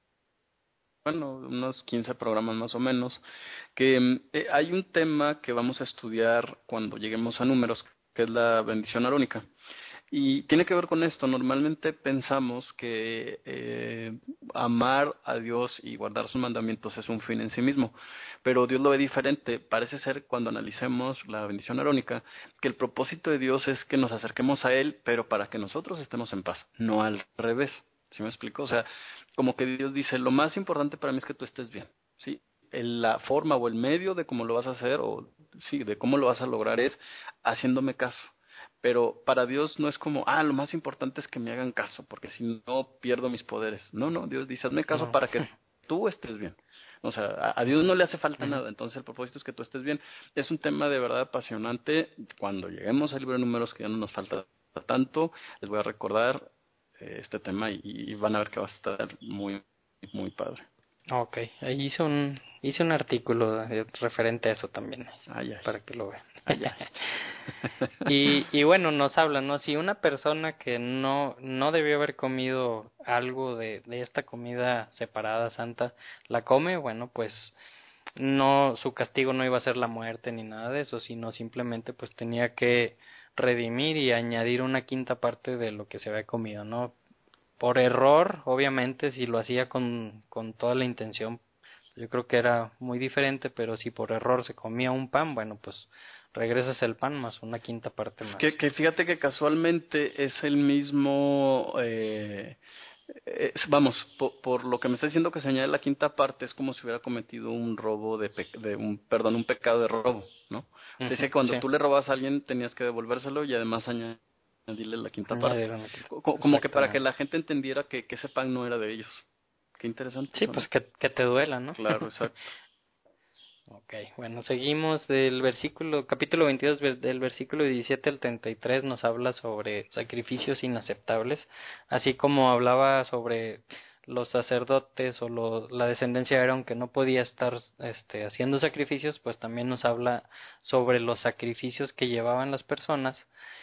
bueno, unos quince programas más o menos, que mm, eh, hay un tema que vamos a estudiar cuando lleguemos a números, que es la bendición arónica. Y tiene que ver con esto. Normalmente pensamos que eh, amar a Dios y guardar sus mandamientos es un fin en sí mismo, pero Dios lo ve diferente. Parece ser, cuando analicemos la bendición arónica, que el propósito de Dios es que nos acerquemos a Él, pero para que nosotros estemos en paz, no al revés. ¿Sí me explico? O sea, como que Dios dice, lo más importante para mí es que tú estés bien, ¿sí? El- La forma o el medio de cómo lo vas a hacer, o sí, de cómo lo vas a lograr es haciéndome caso. Pero para Dios no es como, ah, lo más importante es que me hagan caso, porque si no pierdo mis poderes. No, no, Dios dice, hazme caso no. para que tú estés bien. O sea, a, a Dios no le hace falta Ujú. nada, entonces el propósito es que tú estés bien. Es un tema de verdad apasionante. Cuando lleguemos al libro de números, que ya no nos falta tanto, les voy a recordar eh, este tema y, y van a ver que va a estar muy, muy padre. Ok, ahí hice un, hice un artículo eh, referente a eso también, Ay, ay, para que lo vean. ay, ay. Y, y bueno, nos habla, ¿no? Si una persona que no, no debió haber comido algo de, de esta comida separada, santa, la come, bueno, pues no, su castigo no iba a ser la muerte ni nada de eso, sino simplemente pues tenía que redimir y añadir una quinta parte de lo que se había comido, ¿no? Por error, obviamente, si lo hacía con, con toda la intención, yo creo que era muy diferente, pero si por error se comía un pan, bueno, pues regresas el pan más una quinta parte más. Que, que fíjate que casualmente es el mismo, eh, es- vamos, po- por, lo que me está diciendo que se añade la quinta parte, es como si hubiera cometido un robo de, pe- de un, perdón, un pecado de robo, ¿no? O sea, es Ujú, que cuando sí, tú le robas a alguien tenías que devolvérselo y además añadirle la quinta parte. añadieron aquí. Co- co- Como que para que Exactamente. la gente entendiera que, que ese pan no era de ellos. Qué interesante Sí, eso, pues ¿no? que, que te duela, ¿no? Claro, exacto. Ok, bueno, seguimos del versículo, capítulo veintidós, ver- del versículo diecisiete al treinta y tres nos habla sobre sacrificios inaceptables, así como hablaba sobre los sacerdotes o lo- la descendencia de Aarón que no podía estar este, haciendo sacrificios, pues también nos habla sobre los sacrificios que llevaban las personas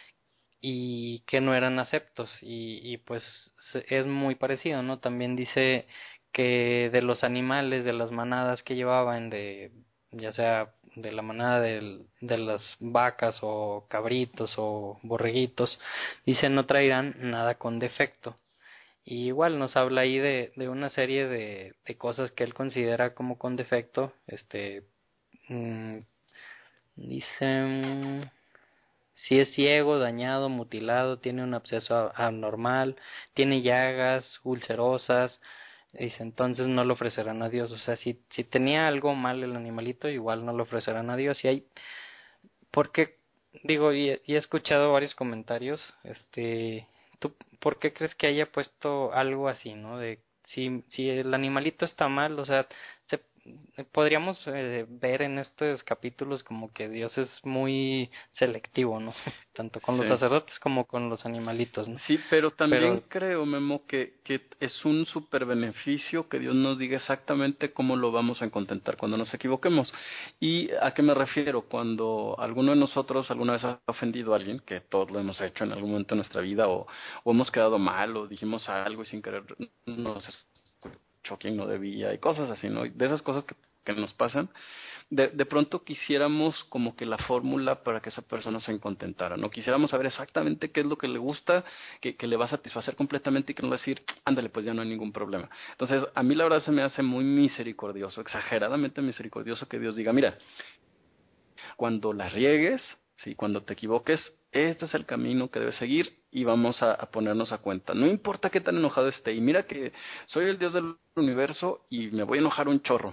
y que no eran aceptos y, y pues se- es muy parecido, ¿no? También dice que de los animales, de las manadas que llevaban, de ya sea de la manada del- de las vacas o cabritos o borreguitos, dice no traerán nada con defecto. Y igual nos habla ahí de, de una serie de, de cosas que él considera como con defecto, este, mm, dice, mm, si es ciego, dañado, mutilado, tiene un absceso a- abnormal, tiene llagas ulcerosas, dice, entonces no lo ofrecerán a Dios. O sea, si, si tenía algo mal el animalito, igual no lo ofrecerán a Dios. Y hay, porque, digo, y, he- y he escuchado varios comentarios, este, ¿tú por qué crees que haya puesto algo así, no? De si, si el animalito está mal, o sea, se, podríamos eh, ver en estos capítulos como que Dios es muy selectivo, ¿no? Tanto con los Sí. sacerdotes como con los animalitos, ¿no? Sí, pero también Pero, creo, Memo, que, que es un super beneficio que Dios nos diga exactamente cómo lo vamos a contentar cuando nos equivoquemos. ¿Y a qué me refiero? Cuando alguno de nosotros alguna vez ha ofendido a alguien, que todos lo hemos hecho en algún momento de nuestra vida, o, o hemos quedado mal, o dijimos algo y sin querer nos escuchó quien no debía, y cosas así, ¿no? Y de esas cosas que, que nos pasan, de, de pronto quisiéramos como que la fórmula para que esa persona se contentara, ¿no? Quisiéramos saber exactamente qué es lo que le gusta, que, que le va a satisfacer completamente y que no va a decir, ándale, pues ya no hay ningún problema. Entonces, a mí la verdad se me hace muy misericordioso, exageradamente misericordioso que Dios diga, mira, cuando la riegues, sí, cuando te equivoques, este es el camino que debes seguir y vamos a, a ponernos a cuenta. No importa qué tan enojado esté, y mira que soy el Dios del universo y me voy a enojar un chorro.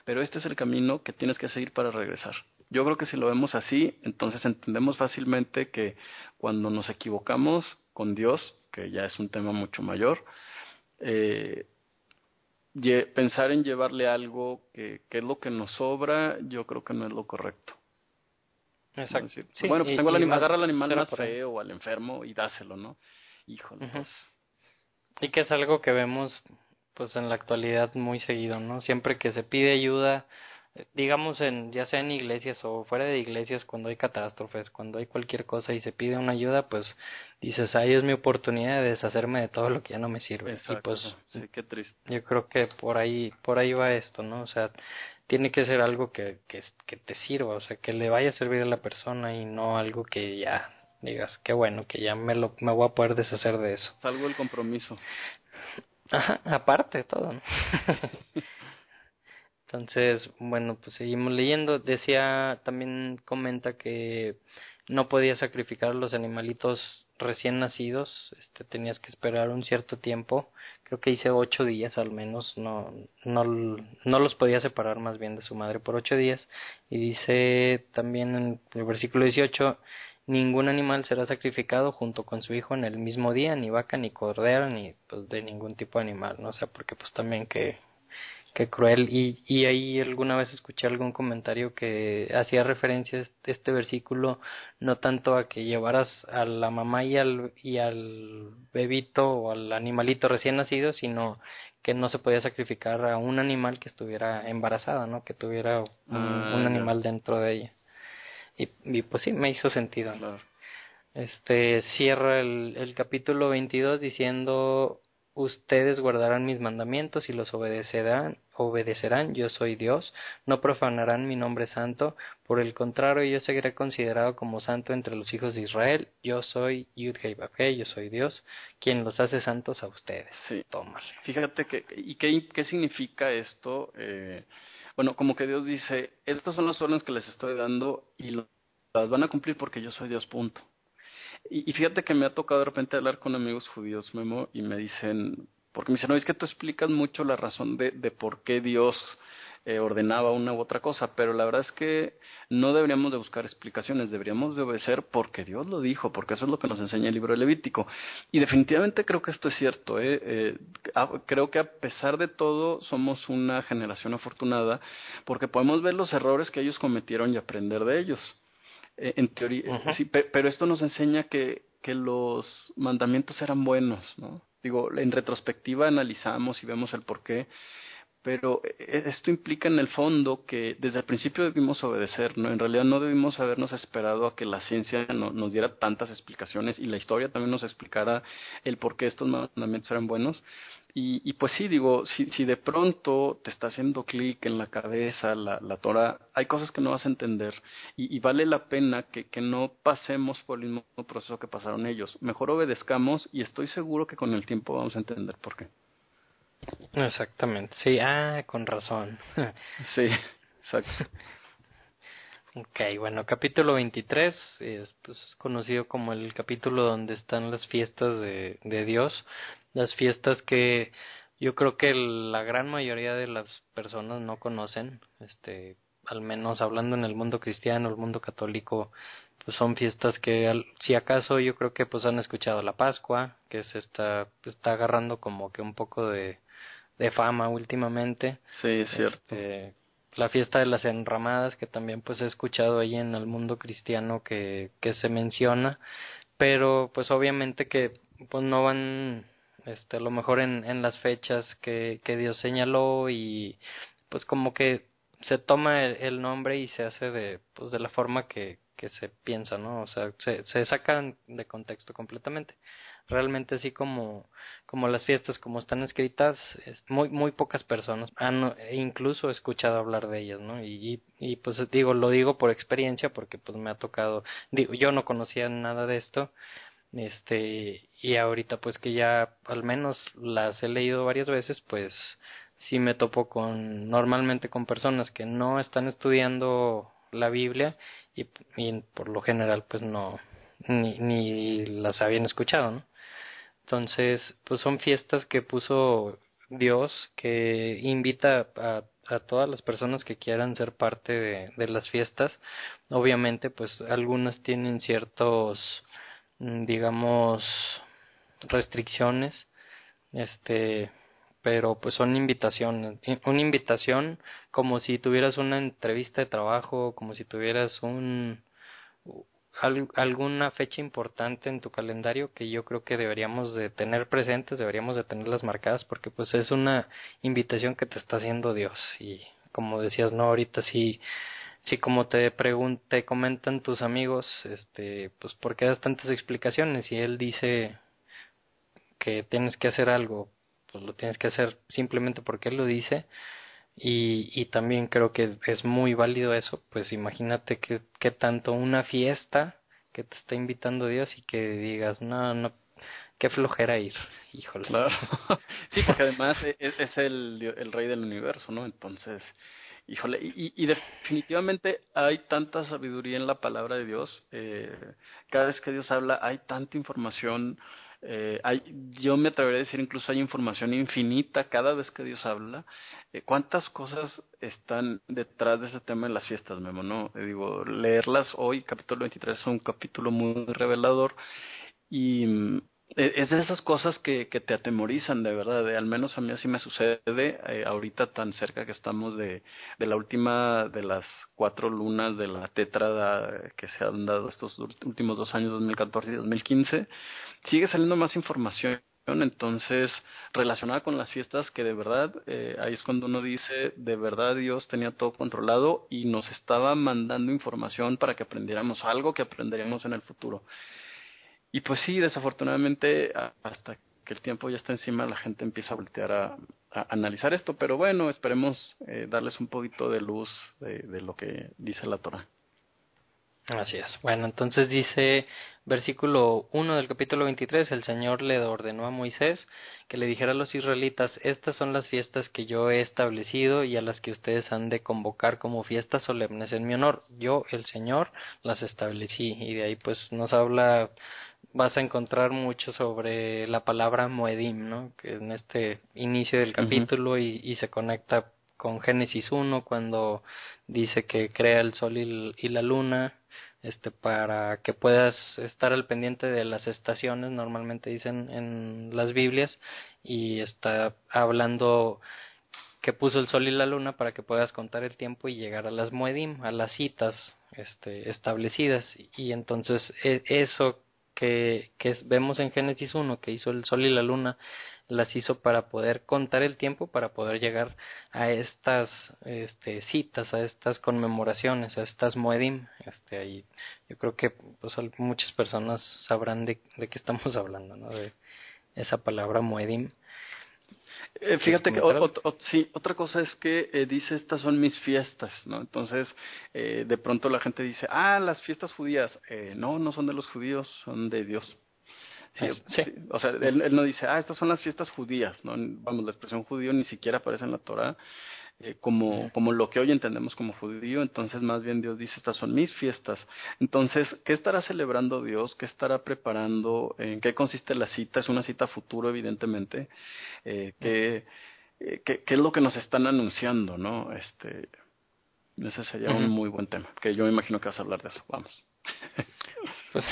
pero este es el camino que tienes que seguir para regresar. Yo creo que si lo vemos así, entonces entendemos fácilmente que cuando nos equivocamos con Dios, que ya es un tema mucho mayor, eh, ye- pensar en llevarle algo que, que es lo que nos sobra, yo creo que no es lo correcto. ¿No? Exacto. Decir, Sí, bueno, pues tengo el y, y anim- más agarra al animal será más por ahí. feo o al enfermo y dáselo, ¿no? Híjole, Ujú. pues. Y que es algo que vemos pues en la actualidad muy seguido, ¿no? Siempre que se pide ayuda, eh, digamos en ya sea en iglesias o fuera de iglesias, cuando hay catástrofes, cuando hay cualquier cosa y se pide una ayuda, pues dices, ahí es mi oportunidad de deshacerme de todo lo que ya no me sirve. Y pues Exacto, sí, qué triste. yo creo que por ahí por ahí va esto, ¿no? O sea, tiene que ser algo que que, que te sirva, o sea, que le vaya a servir a la persona y no algo que ya digas, qué bueno, que ya me lo me voy a poder deshacer de eso. Salgo del compromiso. Ajá, aparte de todo, ¿no? Entonces, bueno, pues seguimos leyendo. Decía, también comenta que no podías sacrificar a los animalitos recién nacidos, este, tenías que esperar un cierto tiempo, creo que hice ocho días al menos, no, no, no los podía separar más bien de su madre por ocho días. Y dice también en el versículo dieciocho, ningún animal será sacrificado junto con su hijo en el mismo día, ni vaca, ni cordero, ni pues de ningún tipo de animal, ¿no? O sea, porque pues también que qué cruel. Y, y ahí alguna vez escuché algún comentario que hacía referencia a este, este versículo no tanto a que llevaras a la mamá y al, y al bebito o al animalito recién nacido, sino que no se podía sacrificar a un animal que estuviera embarazada, ¿no? Que tuviera un, Ah, un ya, animal dentro de ella. Y, y pues sí, me hizo sentido. claro. Este cierra el, el capítulo veintidós diciendo, ustedes guardarán mis mandamientos y los obedecerán, obedecerán, yo soy Dios, no profanarán mi nombre santo, por el contrario, yo seguiré considerado como santo entre los hijos de Israel, yo soy Yud-Heh Vav-Heh, yo soy Dios, quien los hace santos a ustedes. Sí. Tómale. Fíjate que, ¿y qué, qué significa esto? Eh, bueno, como que Dios dice, estas son las órdenes que les estoy dando y lo- las van a cumplir porque yo soy Dios, punto. Y, y fíjate que me ha tocado de repente hablar con amigos judíos, Memo, y me dicen, porque me dicen, no, es que tú explicas mucho la razón de, de por qué Dios eh, ordenaba una u otra cosa, pero la verdad es que no deberíamos de buscar explicaciones, deberíamos de obedecer porque Dios lo dijo, porque eso es lo que nos enseña el libro de Levítico. Y definitivamente creo que esto es cierto, ¿eh? Eh, a- creo que a pesar de todo somos una generación afortunada porque podemos ver los errores que ellos cometieron y aprender de ellos. Eh, en teoría, eh, Ujú. sí, pe- pero esto nos enseña que, que los mandamientos eran buenos, ¿no? Digo, en retrospectiva analizamos y vemos el porqué, pero eh, esto implica en el fondo que desde el principio debimos obedecer, ¿no? En realidad no debimos habernos esperado a que la ciencia no- nos diera tantas explicaciones y la historia también nos explicara el por qué estos mandamientos eran buenos. Y, y pues sí, digo, si, si de pronto te está haciendo clic en la cabeza la, la Torah, hay cosas que no vas a entender y, y vale la pena que, que no pasemos por el mismo proceso que pasaron ellos. Mejor obedezcamos y estoy seguro que con el tiempo vamos a entender por qué. Exactamente, sí, ah, con razón. Sí, exacto. Ok, bueno, capítulo veintitrés es pues, conocido como el capítulo donde están las fiestas de, de Dios, las fiestas que yo creo que la gran mayoría de las personas no conocen, este, al menos hablando en el mundo cristiano, el mundo católico, pues son fiestas que al- si acaso yo creo que pues han escuchado la Pascua, que se está, está agarrando como que un poco de, de fama últimamente, Sí, es cierto. este, la fiesta de las enramadas, que también pues he escuchado ahí en el mundo cristiano que, que se menciona, pero pues obviamente que pues no van este a lo mejor en, en las fechas que, que Dios señaló, y pues como que se toma el, el nombre y se hace de pues de la forma que, que se piensa, ¿no? O sea, se, se sacan de contexto completamente. Realmente así como como las fiestas como están escritas, es muy muy pocas personas han e incluso he escuchado hablar de ellas, ¿no? Y, y, y pues digo, lo digo por experiencia porque pues me ha tocado, digo, yo no conocía nada de esto, este, y ahorita pues que ya al menos las he leído varias veces, pues sí me topo con, normalmente con personas que no están estudiando la Biblia y, y por lo general pues no, ni, ni las habían escuchado, ¿no? Entonces, pues son fiestas que puso Dios, que invita a a todas las personas que quieran ser parte de, de las fiestas. Obviamente, pues algunas tienen ciertos, mm, digamos, restricciones, este, pero pues son invitaciones, i- una invitación como si tuvieras una entrevista de trabajo, como si tuvieras un al- alguna fecha importante en tu calendario que yo creo que deberíamos de tener presentes, deberíamos de tenerlas marcadas porque pues es una invitación que te está haciendo Dios y como decías, no, ahorita sí, sí como te pregun te comentan tus amigos, este, pues ¿por qué das tantas explicaciones? Y él dice que tienes que hacer algo, pues lo tienes que hacer simplemente porque él lo dice y, y también creo que es muy válido eso, pues imagínate que, que tanto una fiesta que te está invitando Dios y que digas, no, no, qué flojera ir, híjole. Claro. Sí, porque además e- e- es el, dio- el rey del universo, ¿no? Entonces, híjole, y, y y definitivamente hay tanta sabiduría en la palabra de Dios. Eh, cada vez que Dios habla hay tanta información. Eh, hay, yo me atrevería a decir incluso hay información infinita cada vez que Dios habla. Eh, ¿cuántas cosas están detrás de ese tema en las fiestas, Memo? ¿No? Eh, digo, leerlas hoy, capítulo veintitrés, es un capítulo muy revelador y mm, e- es de esas cosas que, que te atemorizan, de verdad. De, al menos a mí así me sucede eh, ahorita tan cerca que estamos de, de la última de las cuatro lunas de la tétrada que se han dado estos dur- últimos dos años, dos mil catorce y dos mil quince. Sigue saliendo más información. Entonces, relacionada con las fiestas, que de verdad, eh, ahí es cuando uno dice, de verdad Dios tenía todo controlado y nos estaba mandando información para que aprendiéramos algo que aprenderíamos en el futuro. Y pues sí, desafortunadamente, a- hasta que el tiempo ya está encima, la gente empieza a voltear a, a analizar esto, pero bueno, esperemos eh, darles un poquito de luz de, de lo que dice la Torah. Así es. Bueno, entonces dice versículo uno del capítulo veintitrés, el Señor le ordenó a Moisés que le dijera a los israelitas, estas son las fiestas que yo he establecido y a las que ustedes han de convocar como fiestas solemnes en mi honor. Yo, el Señor, las establecí. Y de ahí pues nos habla, vas a encontrar mucho sobre la palabra Moedim, ¿no? Que en este inicio del Ujú. capítulo y, y se conecta con Génesis uno cuando dice que crea el sol y, l- y la luna, este, para que puedas estar al pendiente de las estaciones, normalmente dicen en las Biblias, y está hablando que puso el sol y la luna para que puedas contar el tiempo y llegar a las Moedim, a las citas este, establecidas. Y entonces e- eso que, que es- vemos en Génesis uno, que hizo el sol y la luna, las hizo para poder contar el tiempo, para poder llegar a estas este, citas, a estas conmemoraciones, a estas Moedim. Este, ahí, yo creo que pues, al- muchas personas sabrán de, de qué estamos hablando, ¿no? De esa palabra Moedim. Eh, ¿Quieres fíjate que o- comentar algo? ot- ot- sí, otra cosa es que eh, dice estas son mis fiestas, ¿no? Entonces, eh, de pronto la gente dice, ah, las fiestas judías. Eh, no, no son de los judíos, son de Dios. Sí, Es- sí. sí, o sea, él, él no dice, ah, estas son las fiestas judías, ¿no? Vamos, la expresión judío ni siquiera aparece en la Torah eh, como, como lo que hoy entendemos como judío, entonces más bien Dios dice, estas son mis fiestas. Entonces, ¿qué estará celebrando Dios? ¿Qué estará preparando? ¿En qué consiste la cita? Es una cita futuro, evidentemente. Eh, ¿qué, eh, qué, ¿Qué es lo que nos están anunciando, no? Este, ese sería un Ujú. muy buen tema, que yo me imagino que vas a hablar de eso, vamos. Pues,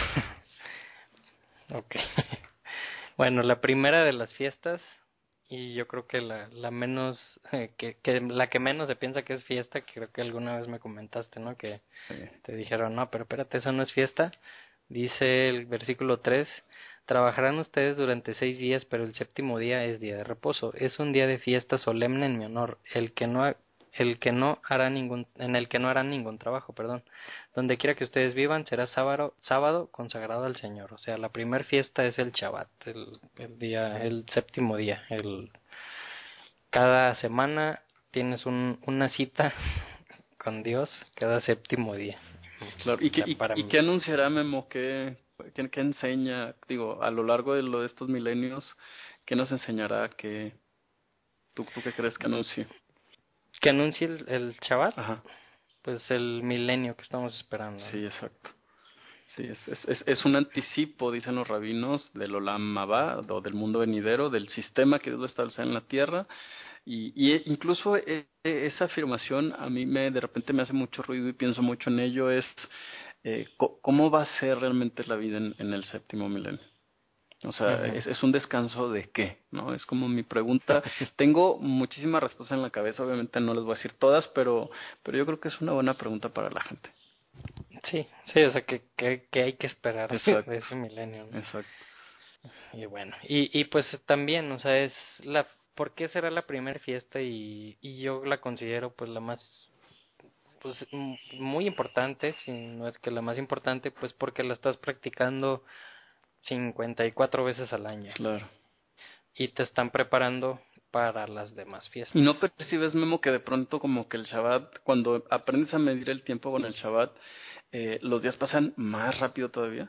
ok. Bueno, la primera de las fiestas, y yo creo que la, la menos, eh, que, que la que menos se piensa que es fiesta, que creo que alguna vez me comentaste, ¿no? Que Eh, te dijeron, no, pero espérate, eso no es fiesta. Dice el versículo tres, trabajarán ustedes durante seis días, pero el séptimo día es día de reposo. Es un día de fiesta solemne en mi honor. El que no, ha- el que no hará ningún, en el que no harán ningún trabajo, perdón. Donde quiera que ustedes vivan será sábado, sábado consagrado al Señor. O sea, la primer fiesta es el Shabbat, el, el día, el séptimo día. El, cada semana tienes un, una cita con Dios cada séptimo día. claro, ¿y O qué, sea, y, para y mí. qué anunciará Memo? ¿Qué, qué, qué enseña? Digo, a lo largo de, lo, de estos milenios, ¿qué nos enseñará? ¿Qué, tú, ¿Tú qué crees que anuncie? Que anuncie el, el Shabbat, Ajá, pues el milenio que estamos esperando, ¿no? sí, exacto. Sí, es, es, es, es un anticipo, dicen los rabinos, del Olam Abba, o del mundo venidero, del sistema que Dios va a establecer en la tierra. Y, y incluso eh, eh, esa afirmación a mí me de repente me hace mucho ruido y pienso mucho en ello, es eh, co- cómo va a ser realmente la vida en, en el séptimo milenio. O sea, Ujú. es, es un descanso de qué, ¿no? Es como mi pregunta. Tengo muchísimas respuestas en la cabeza, obviamente no les voy a decir todas, pero, pero yo creo que es una buena pregunta para la gente. Sí, sí, o sea, que, que, que hay que esperar de Exacto, ese milenio, ¿no? exacto. Y bueno, y, y pues también, o sea, es la, ¿por qué será la primera fiesta? Y, y yo la considero pues la más, pues m- muy importante, si no es que la más importante, pues porque la estás practicando cincuenta y cuatro veces al año Claro. y te están preparando para las demás ¿Y fiestas. no percibes, Memo, que de pronto como que el Shabbat, cuando aprendes a medir el tiempo con el Shabbat, eh, los días pasan más rápido todavía?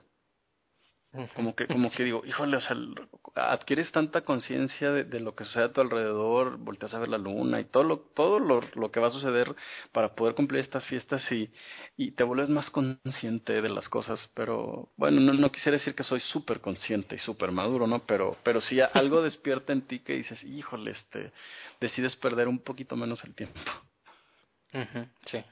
Ujú. Como que, como que Sí. digo, híjole, o sea, el- adquieres tanta conciencia de, de lo que sucede a tu alrededor, volteas a ver la luna y todo lo, todo lo, lo que va a suceder para poder cumplir estas fiestas y, y te vuelves más consciente de las cosas. Pero bueno, no, no quisiera decir que soy súper consciente y súper maduro, ¿no? Pero, pero sí algo despierta en ti que dices, híjole, este, decides perder un poquito menos el tiempo. Ujú, sí.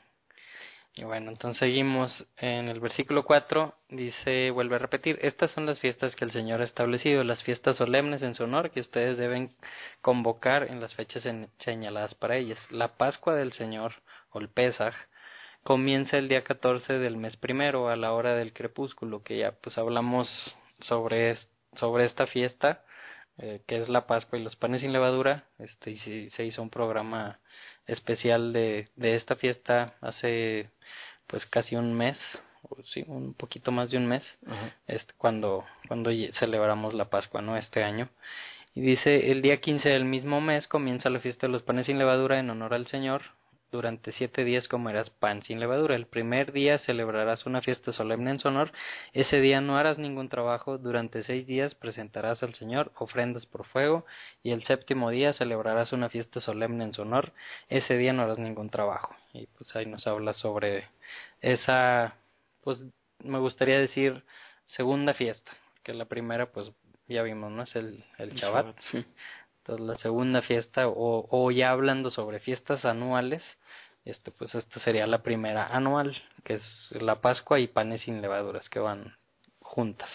Y bueno, entonces seguimos en el versículo cuatro, dice, vuelve a repetir, estas son las fiestas que el Señor ha establecido, las fiestas solemnes en su honor que ustedes deben convocar en las fechas en- señaladas para ellas. La Pascua del Señor, o el Pesaj, comienza el día catorce del mes primero a la hora del crepúsculo, que ya pues hablamos sobre, es- sobre esta fiesta, eh, que es la Pascua y los panes sin levadura, este, y sí, se hizo un programa especial de, de esta fiesta hace pues casi un mes, o sí, un poquito más de un mes, Ajá. este, cuando, cuando ye- celebramos la Pascua, ¿no? Este año. Y dice, el día quince del mismo mes comienza la fiesta de los panes sin levadura en honor al Señor. Durante siete días comerás pan sin levadura. El primer día celebrarás una fiesta solemne en su honor. Ese día no harás ningún trabajo. Durante seis días presentarás al Señor ofrendas por fuego. Y el séptimo día celebrarás una fiesta solemne en su honor. Ese día no harás ningún trabajo. Y pues ahí nos habla sobre esa, pues me gustaría decir segunda fiesta. Que la primera pues ya vimos, ¿no? Es el, el El Shabbat. Shabbat, sí. Entonces la segunda fiesta, o, o ya hablando sobre fiestas anuales, este pues esta sería la primera anual, que es la Pascua y panes sin levaduras, que van juntas.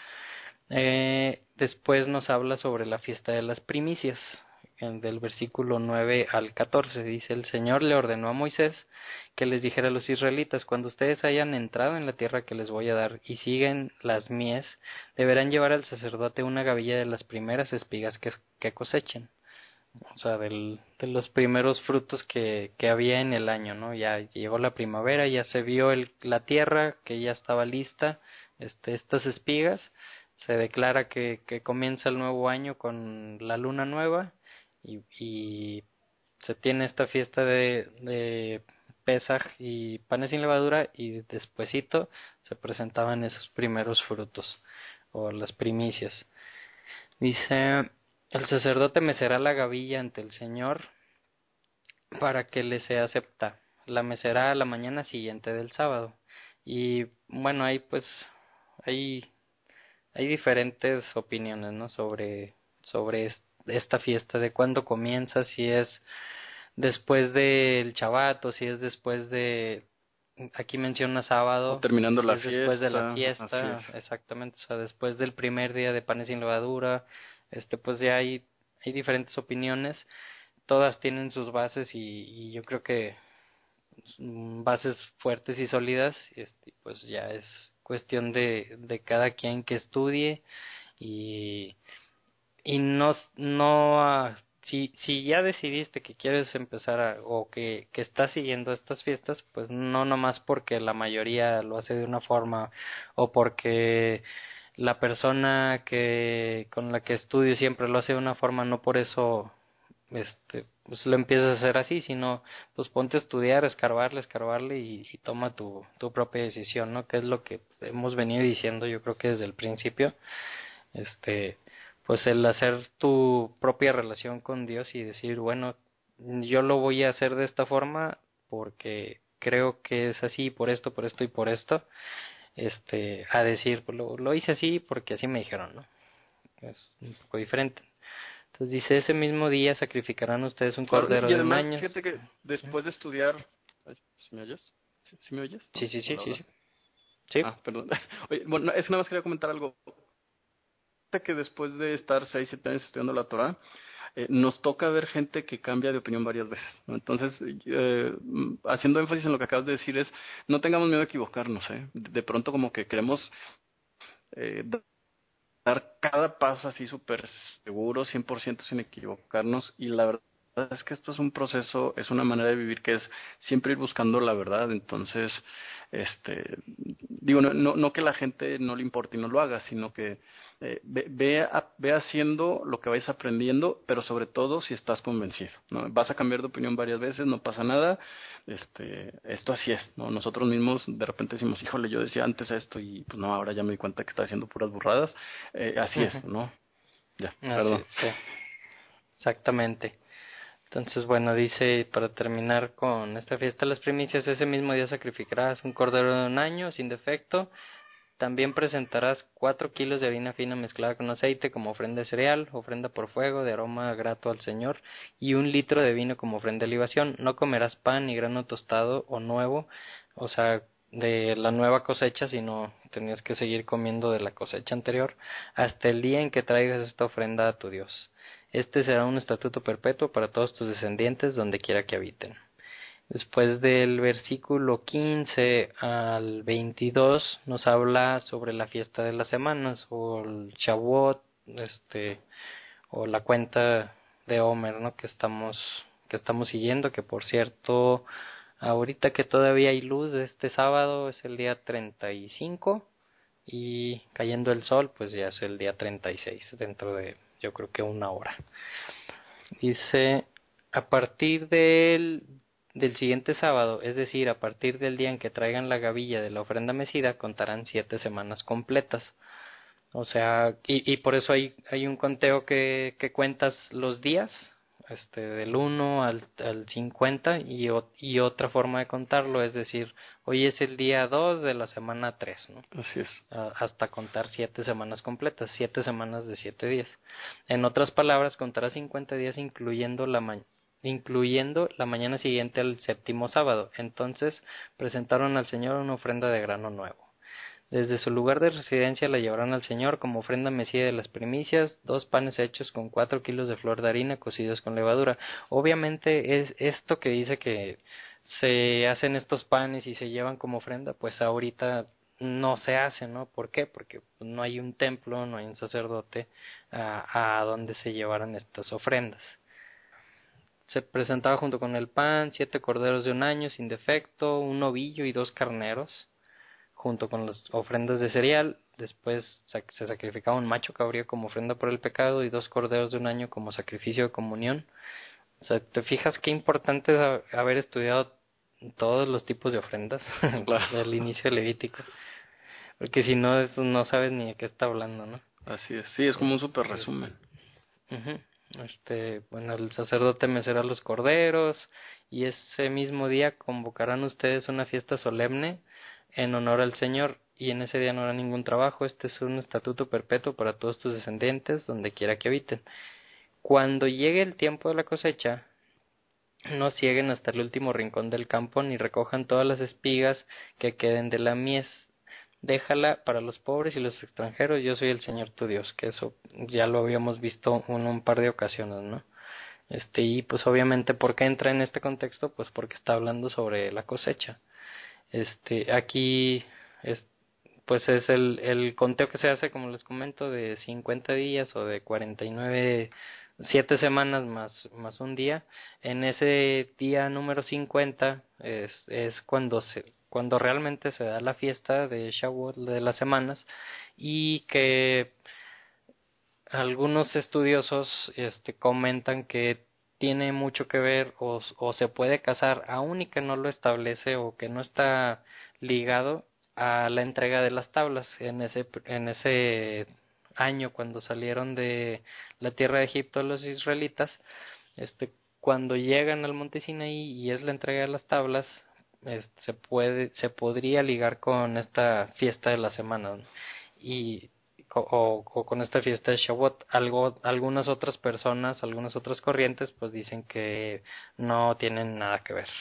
Eh, después nos habla sobre la fiesta de las primicias, en- del versículo nueve al catorce. Dice, el Señor le ordenó a Moisés que les dijera a los israelitas, cuando ustedes hayan entrado en la tierra que les voy a dar y siguen las mies, deberán llevar al sacerdote una gavilla de las primeras espigas que, que cosechen. O sea, del, de los primeros frutos que, que había en el año, ¿no? Ya llegó la primavera, ya se vio el, la tierra que ya estaba lista, este, estas espigas, se declara que, que comienza el nuevo año con la luna nueva y, y se tiene esta fiesta de, de Pesaj y panes sin levadura y despuesito se presentaban esos primeros frutos o las primicias. Dice, el sacerdote mecerá la gavilla ante el Señor para que le sea acepta. La mecerá a la mañana siguiente del sábado. Y bueno, hay pues, hay, hay diferentes opiniones, ¿no? Sobre, sobre es- esta fiesta, de cuándo comienza, si es después del Shabbat o si es después de, aquí menciona O sábado, terminando si la es después de la fiesta, así es. fiesta, exactamente, o sea, después del primer día de panes sin levadura, este, pues ya hay, hay diferentes opiniones, todas tienen sus bases y, y yo creo que mm, bases fuertes y sólidas, este, pues ya es cuestión de, de cada quien que estudie y y no, no, ah, si, si ya decidiste que quieres empezar a, o que, que estás siguiendo estas fiestas, pues no nomás porque la mayoría lo hace de una forma o porque la persona que con la que estudio siempre lo hace de una forma, no por eso este pues lo empiezas a hacer así, sino pues ponte a estudiar, escarbarle, escarbarle y, y toma tu, tu propia decisión, ¿no? Que es lo que hemos venido diciendo yo creo que desde el principio, este pues el hacer tu propia relación con Dios y decir, bueno, yo lo voy a hacer de esta forma porque creo que es así por esto, por esto y por esto, este, a decir, pues lo, lo hice así porque así me dijeron, ¿no? Es un poco diferente. Entonces dice, ese mismo día sacrificarán ustedes un Claro, cordero y de un además, año. fíjate que después de estudiar... Ay, ¿sí me oyes? ¿Sí, sí me oyes? Sí, sí, sí, Hola, sí, hola. sí. Sí. Ah, perdón. Oye, bueno, es que nada más quería comentar algo. Fíjate que después de estar seis, siete años estudiando la Torah, eh, nos toca ver gente que cambia de opinión varias veces, ¿no? Entonces, eh, mm, haciendo énfasis en lo que acabas de decir es, no tengamos miedo a equivocarnos, ¿eh? De pronto como que queremos eh, dar cada paso así súper seguro, cien por ciento sin equivocarnos, y la verdad es que esto es un proceso, es una manera de vivir que es siempre ir buscando la verdad. Entonces, este, digo, no, no, no que la gente no le importe y no lo haga, sino que eh, ve, ve, a- ve haciendo lo que vais aprendiendo, pero sobre todo si estás convencido, ¿no? Vas a cambiar de opinión varias veces, no pasa nada, este, esto así es, ¿no? Nosotros mismos de repente decimos, híjole, yo decía antes esto y pues no, ahora ya me di cuenta que está haciendo puras burradas, eh, así es, Ujú. ¿no? Ya, Así perdón. es, sí, exactamente. Entonces, bueno, dice, para terminar con esta fiesta de las primicias, ese mismo día sacrificarás un cordero de un año sin defecto. También presentarás cuatro kilos de harina fina mezclada con aceite como ofrenda de cereal, ofrenda por fuego, de aroma grato al Señor, y un litro de vino como ofrenda de libación. No comerás pan ni grano tostado o nuevo, o sea, de la nueva cosecha, sino tenías que seguir comiendo de la cosecha anterior, hasta el día en que traigas esta ofrenda a tu Dios. Este será un estatuto perpetuo para todos tus descendientes donde quiera que habiten. Después del versículo quince al veintidós nos habla sobre la fiesta de las semanas o el Shavuot, este, o la cuenta de Homer, ¿no? Que estamos que estamos siguiendo, que por cierto, ahorita que todavía hay luz de este sábado es el día treinta y cinco y cayendo el sol pues ya es el día treinta y seis dentro de yo creo que una hora. Dice, a partir del, del siguiente sábado, es decir, a partir del día en que traigan la gavilla de la ofrenda mecida, contarán siete semanas completas. O sea, y, y por eso hay, hay un conteo que, que cuentas los días, este, del uno al, al cincuenta, y, o- y otra forma de contarlo, es decir, hoy es el día dos de la semana tres, ¿no? Así es. a- hasta contar siete semanas completas, siete semanas de siete días. En otras palabras, contará cincuenta días incluyendo la ma- incluyendo la mañana siguiente al séptimo sábado. Entonces presentaron al Señor una ofrenda de grano nuevo. Desde su lugar de residencia la llevarán al Señor como ofrenda mecida de las primicias, dos panes hechos con cuatro kilos de flor de harina cocidos con levadura. Obviamente es esto que dice que se hacen estos panes y se llevan como ofrenda, pues ahorita no se hace, ¿no? ¿Por qué? Porque no hay un templo, no hay un sacerdote a, a donde se llevaran estas ofrendas. Se presentaba junto con el pan siete corderos de un año sin defecto, un novillo y dos carneros junto con las ofrendas de cereal. Después se sacrificaba un macho cabrío como ofrenda por el pecado y dos corderos de un año como sacrificio de comunión. O sea, ¿te fijas qué importante es haber estudiado todos los tipos de ofrendas Claro. del inicio del Levítico? Porque si no, no sabes ni de qué está hablando, ¿no? Así es. Sí, es como un super Es, resumen. uh-huh. Este, bueno, el sacerdote mecerá los corderos y ese mismo día convocarán ustedes una fiesta solemne en honor al Señor y en ese día no hará ningún trabajo. Este es un estatuto perpetuo para todos tus descendientes donde quiera que habiten. Cuando llegue el tiempo de la cosecha, no cieguen hasta el último rincón del campo ni recojan todas las espigas que queden de la mies. Déjala para los pobres y los extranjeros, yo soy el Señor tu Dios, que eso ya lo habíamos visto en un par de ocasiones, ¿no? Este, y pues obviamente, ¿por qué entra en este contexto? Pues porque está hablando sobre la cosecha. Este, aquí es, pues es el, el conteo que se hace, como les comento, de cincuenta días o de cuarenta y nueve, siete semanas más, más un día. En ese día número cincuenta es, es cuando se, cuando realmente se da la fiesta de Shavuot de las semanas y que algunos estudiosos este, comentan que tiene mucho que ver o, o se puede casar, aun y que no lo establece o que no está ligado a la entrega de las tablas en ese en ese año cuando salieron de la tierra de Egipto los israelitas, este cuando llegan al monte Sinaí y es la entrega de las tablas, este, se puede se podría ligar con esta fiesta de las semanas, ¿no? Y co- o, o con esta fiesta de Shavuot. Algo, algunas otras personas, algunas otras corrientes, pues dicen que no tienen nada que ver.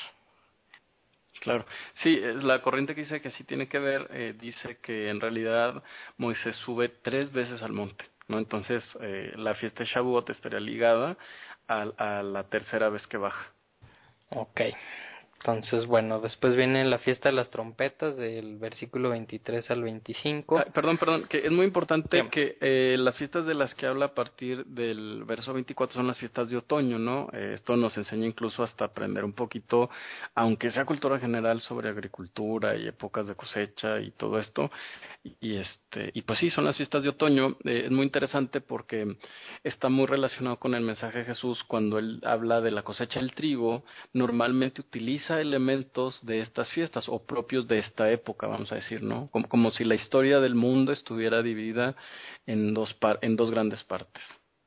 Claro, sí, es la corriente que dice que sí tiene que ver, eh, dice que en realidad Moisés sube tres veces al monte, ¿no? Entonces, eh, la fiesta de Shavuot estaría ligada a, a la tercera vez que baja. Ok. Entonces, bueno, después viene la fiesta de las trompetas del versículo veintitrés al veinticinco. Ah, perdón, perdón, que es muy importante Bien. que eh, las fiestas de las que habla a partir del verso veinticuatro son las fiestas de otoño, ¿no? Eh, esto nos enseña incluso hasta aprender un poquito, aunque sea cultura general, sobre agricultura y épocas de cosecha y todo esto. Y, y este, y pues sí, son las fiestas de otoño. Eh, es muy interesante porque está muy relacionado con el mensaje de Jesús cuando él habla de la cosecha del trigo. Normalmente utiliza elementos de estas fiestas o propios de esta época, vamos a decir, ¿no? Como, como si la historia del mundo estuviera dividida en dos par en dos grandes partes.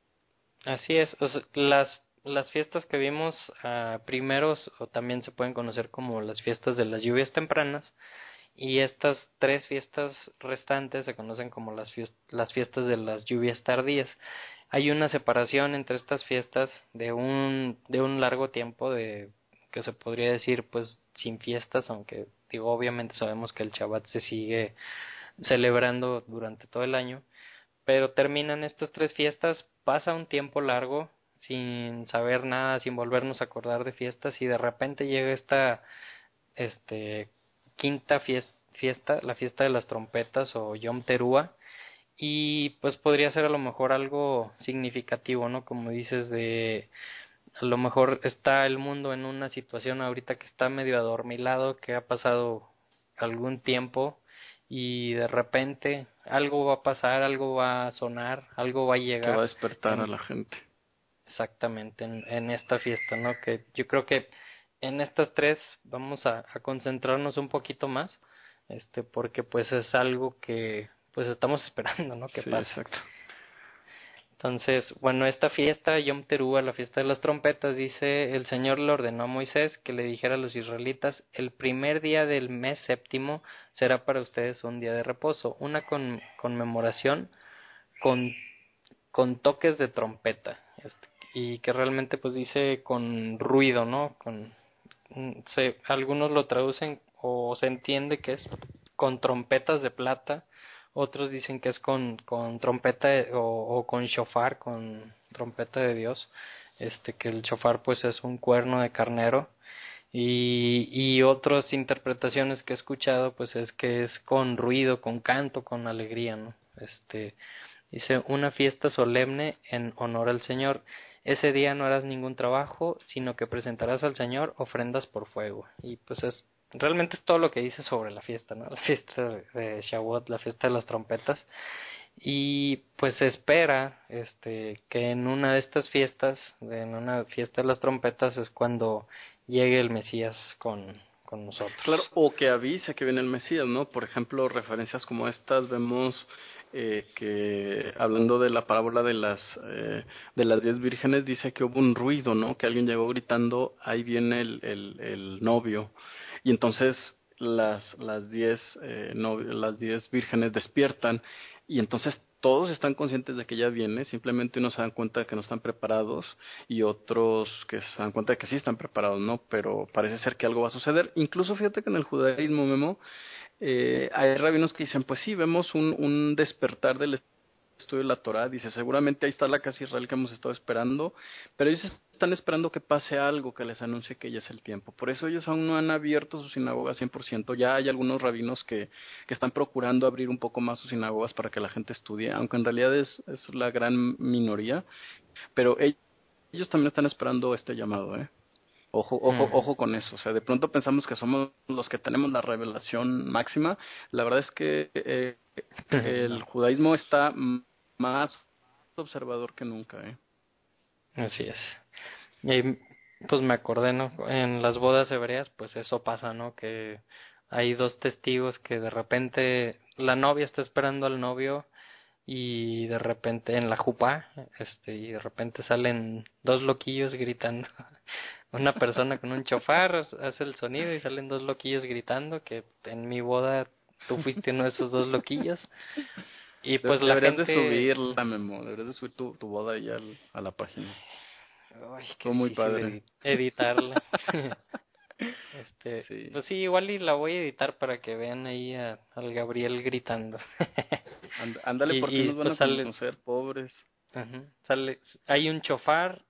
Así es, o sea, las, las fiestas que vimos ah, primeros o también se pueden conocer como las fiestas de las lluvias tempranas y estas tres fiestas restantes se conocen como las, fies- las fiestas de las lluvias tardías. Hay una separación entre estas fiestas de un, de un largo tiempo de que se podría decir pues sin fiestas, aunque digo obviamente sabemos que el Shabbat se sigue celebrando durante todo el año, pero terminan estas tres fiestas, pasa un tiempo largo sin saber nada, sin volvernos a acordar de fiestas y de repente llega esta este quinta fies- fiesta, la fiesta de las trompetas o Yom Teruah y pues podría ser a lo mejor algo significativo, ¿no? Como dices de a lo mejor está el mundo en una situación ahorita que está medio adormilado, que ha pasado algún tiempo y de repente algo va a pasar, algo va a sonar, algo va a Que va a llegar despertar a en la gente. exactamente en, en esta fiesta, ¿no? Que yo creo que en estas tres vamos a, a concentrarnos un poquito más, este, porque pues es algo que pues estamos esperando, ¿no? Que Sí, pase. exacto. Entonces, bueno, esta fiesta, Yom Teruah, la fiesta de las trompetas, dice, el Señor le ordenó a Moisés que le dijera a los israelitas, el primer día del mes séptimo será para ustedes un día de reposo, una con, conmemoración con, con toques de trompeta, este, y que realmente pues dice con ruido, ¿no? Con, mm, se, algunos lo traducen o se entiende que es con trompetas de plata, otros dicen que es con, con trompeta de- o, o con shofar, con trompeta de Dios, este que el shofar pues es un cuerno de carnero y, y otras interpretaciones que he escuchado pues es que es con ruido, con canto, con alegría, ¿no? Este dice una fiesta solemne en honor al Señor. Ese día no harás ningún trabajo, sino que presentarás al Señor ofrendas por fuego. Y pues es realmente es todo lo que dice sobre la fiesta, ¿no? La fiesta de Shavuot, la fiesta de las trompetas. Y pues se espera este que en una de estas fiestas, en una fiesta de las trompetas es cuando llegue el Mesías con con Claro, nosotros. o que avise que viene el Mesías, ¿no? Por ejemplo, referencias como estas vemos eh, que hablando de la parábola de las eh, de las diez vírgenes dice que hubo un ruido, ¿no? Que alguien llegó gritando, ahí viene el, el, el novio, y entonces las las diez eh, no- las diez vírgenes despiertan y entonces todos están conscientes de que ya viene, simplemente unos se dan cuenta de que no están preparados y otros que se dan cuenta de que sí están preparados, ¿no? Pero parece ser que algo va a suceder. Incluso fíjate que en el judaísmo, Memo, eh, hay rabinos que dicen, pues sí, vemos un, un despertar del estudio de la Torá, dice, seguramente ahí está la casa de Israel que hemos estado esperando, pero ellos están esperando que pase algo que les anuncie que ya es el tiempo. Por eso ellos aún no han abierto sus sinagogas cien por ciento. Ya hay algunos rabinos que, que están procurando abrir un poco más sus sinagogas para que la gente estudie, aunque en realidad es, es la gran minoría, pero ellos, ellos también están esperando este llamado, ¿eh? Ojo, ojo, Mm, ojo con eso. O sea, de pronto pensamos que somos los que tenemos la revelación máxima. La verdad es que eh, el no, judaísmo está m- más observador que nunca, ¿eh? así es. Y pues me acordé, ¿no? En las bodas hebreas, pues eso pasa, ¿no? Que hay dos testigos que de repente la novia está esperando al novio y de repente en la jupa, este, y de repente salen dos loquillos gritando. Una persona con un chofar hace el sonido y salen dos loquillos gritando que en mi boda tú fuiste uno de esos dos loquillos. Y De- pues la deberías de gente... subirla, Memo, deberías de subir tu, tu boda ahí al- a la página. Ay, qué Fue muy difícil padre. edi- editarla. Este, Sí. pues sí, igual y la voy a editar para que vean ahí a- al Gabriel gritando. And- ándale, por fin Y, y nos van pues a sale, conocer, pobres. ajá, sale, hay un chofar,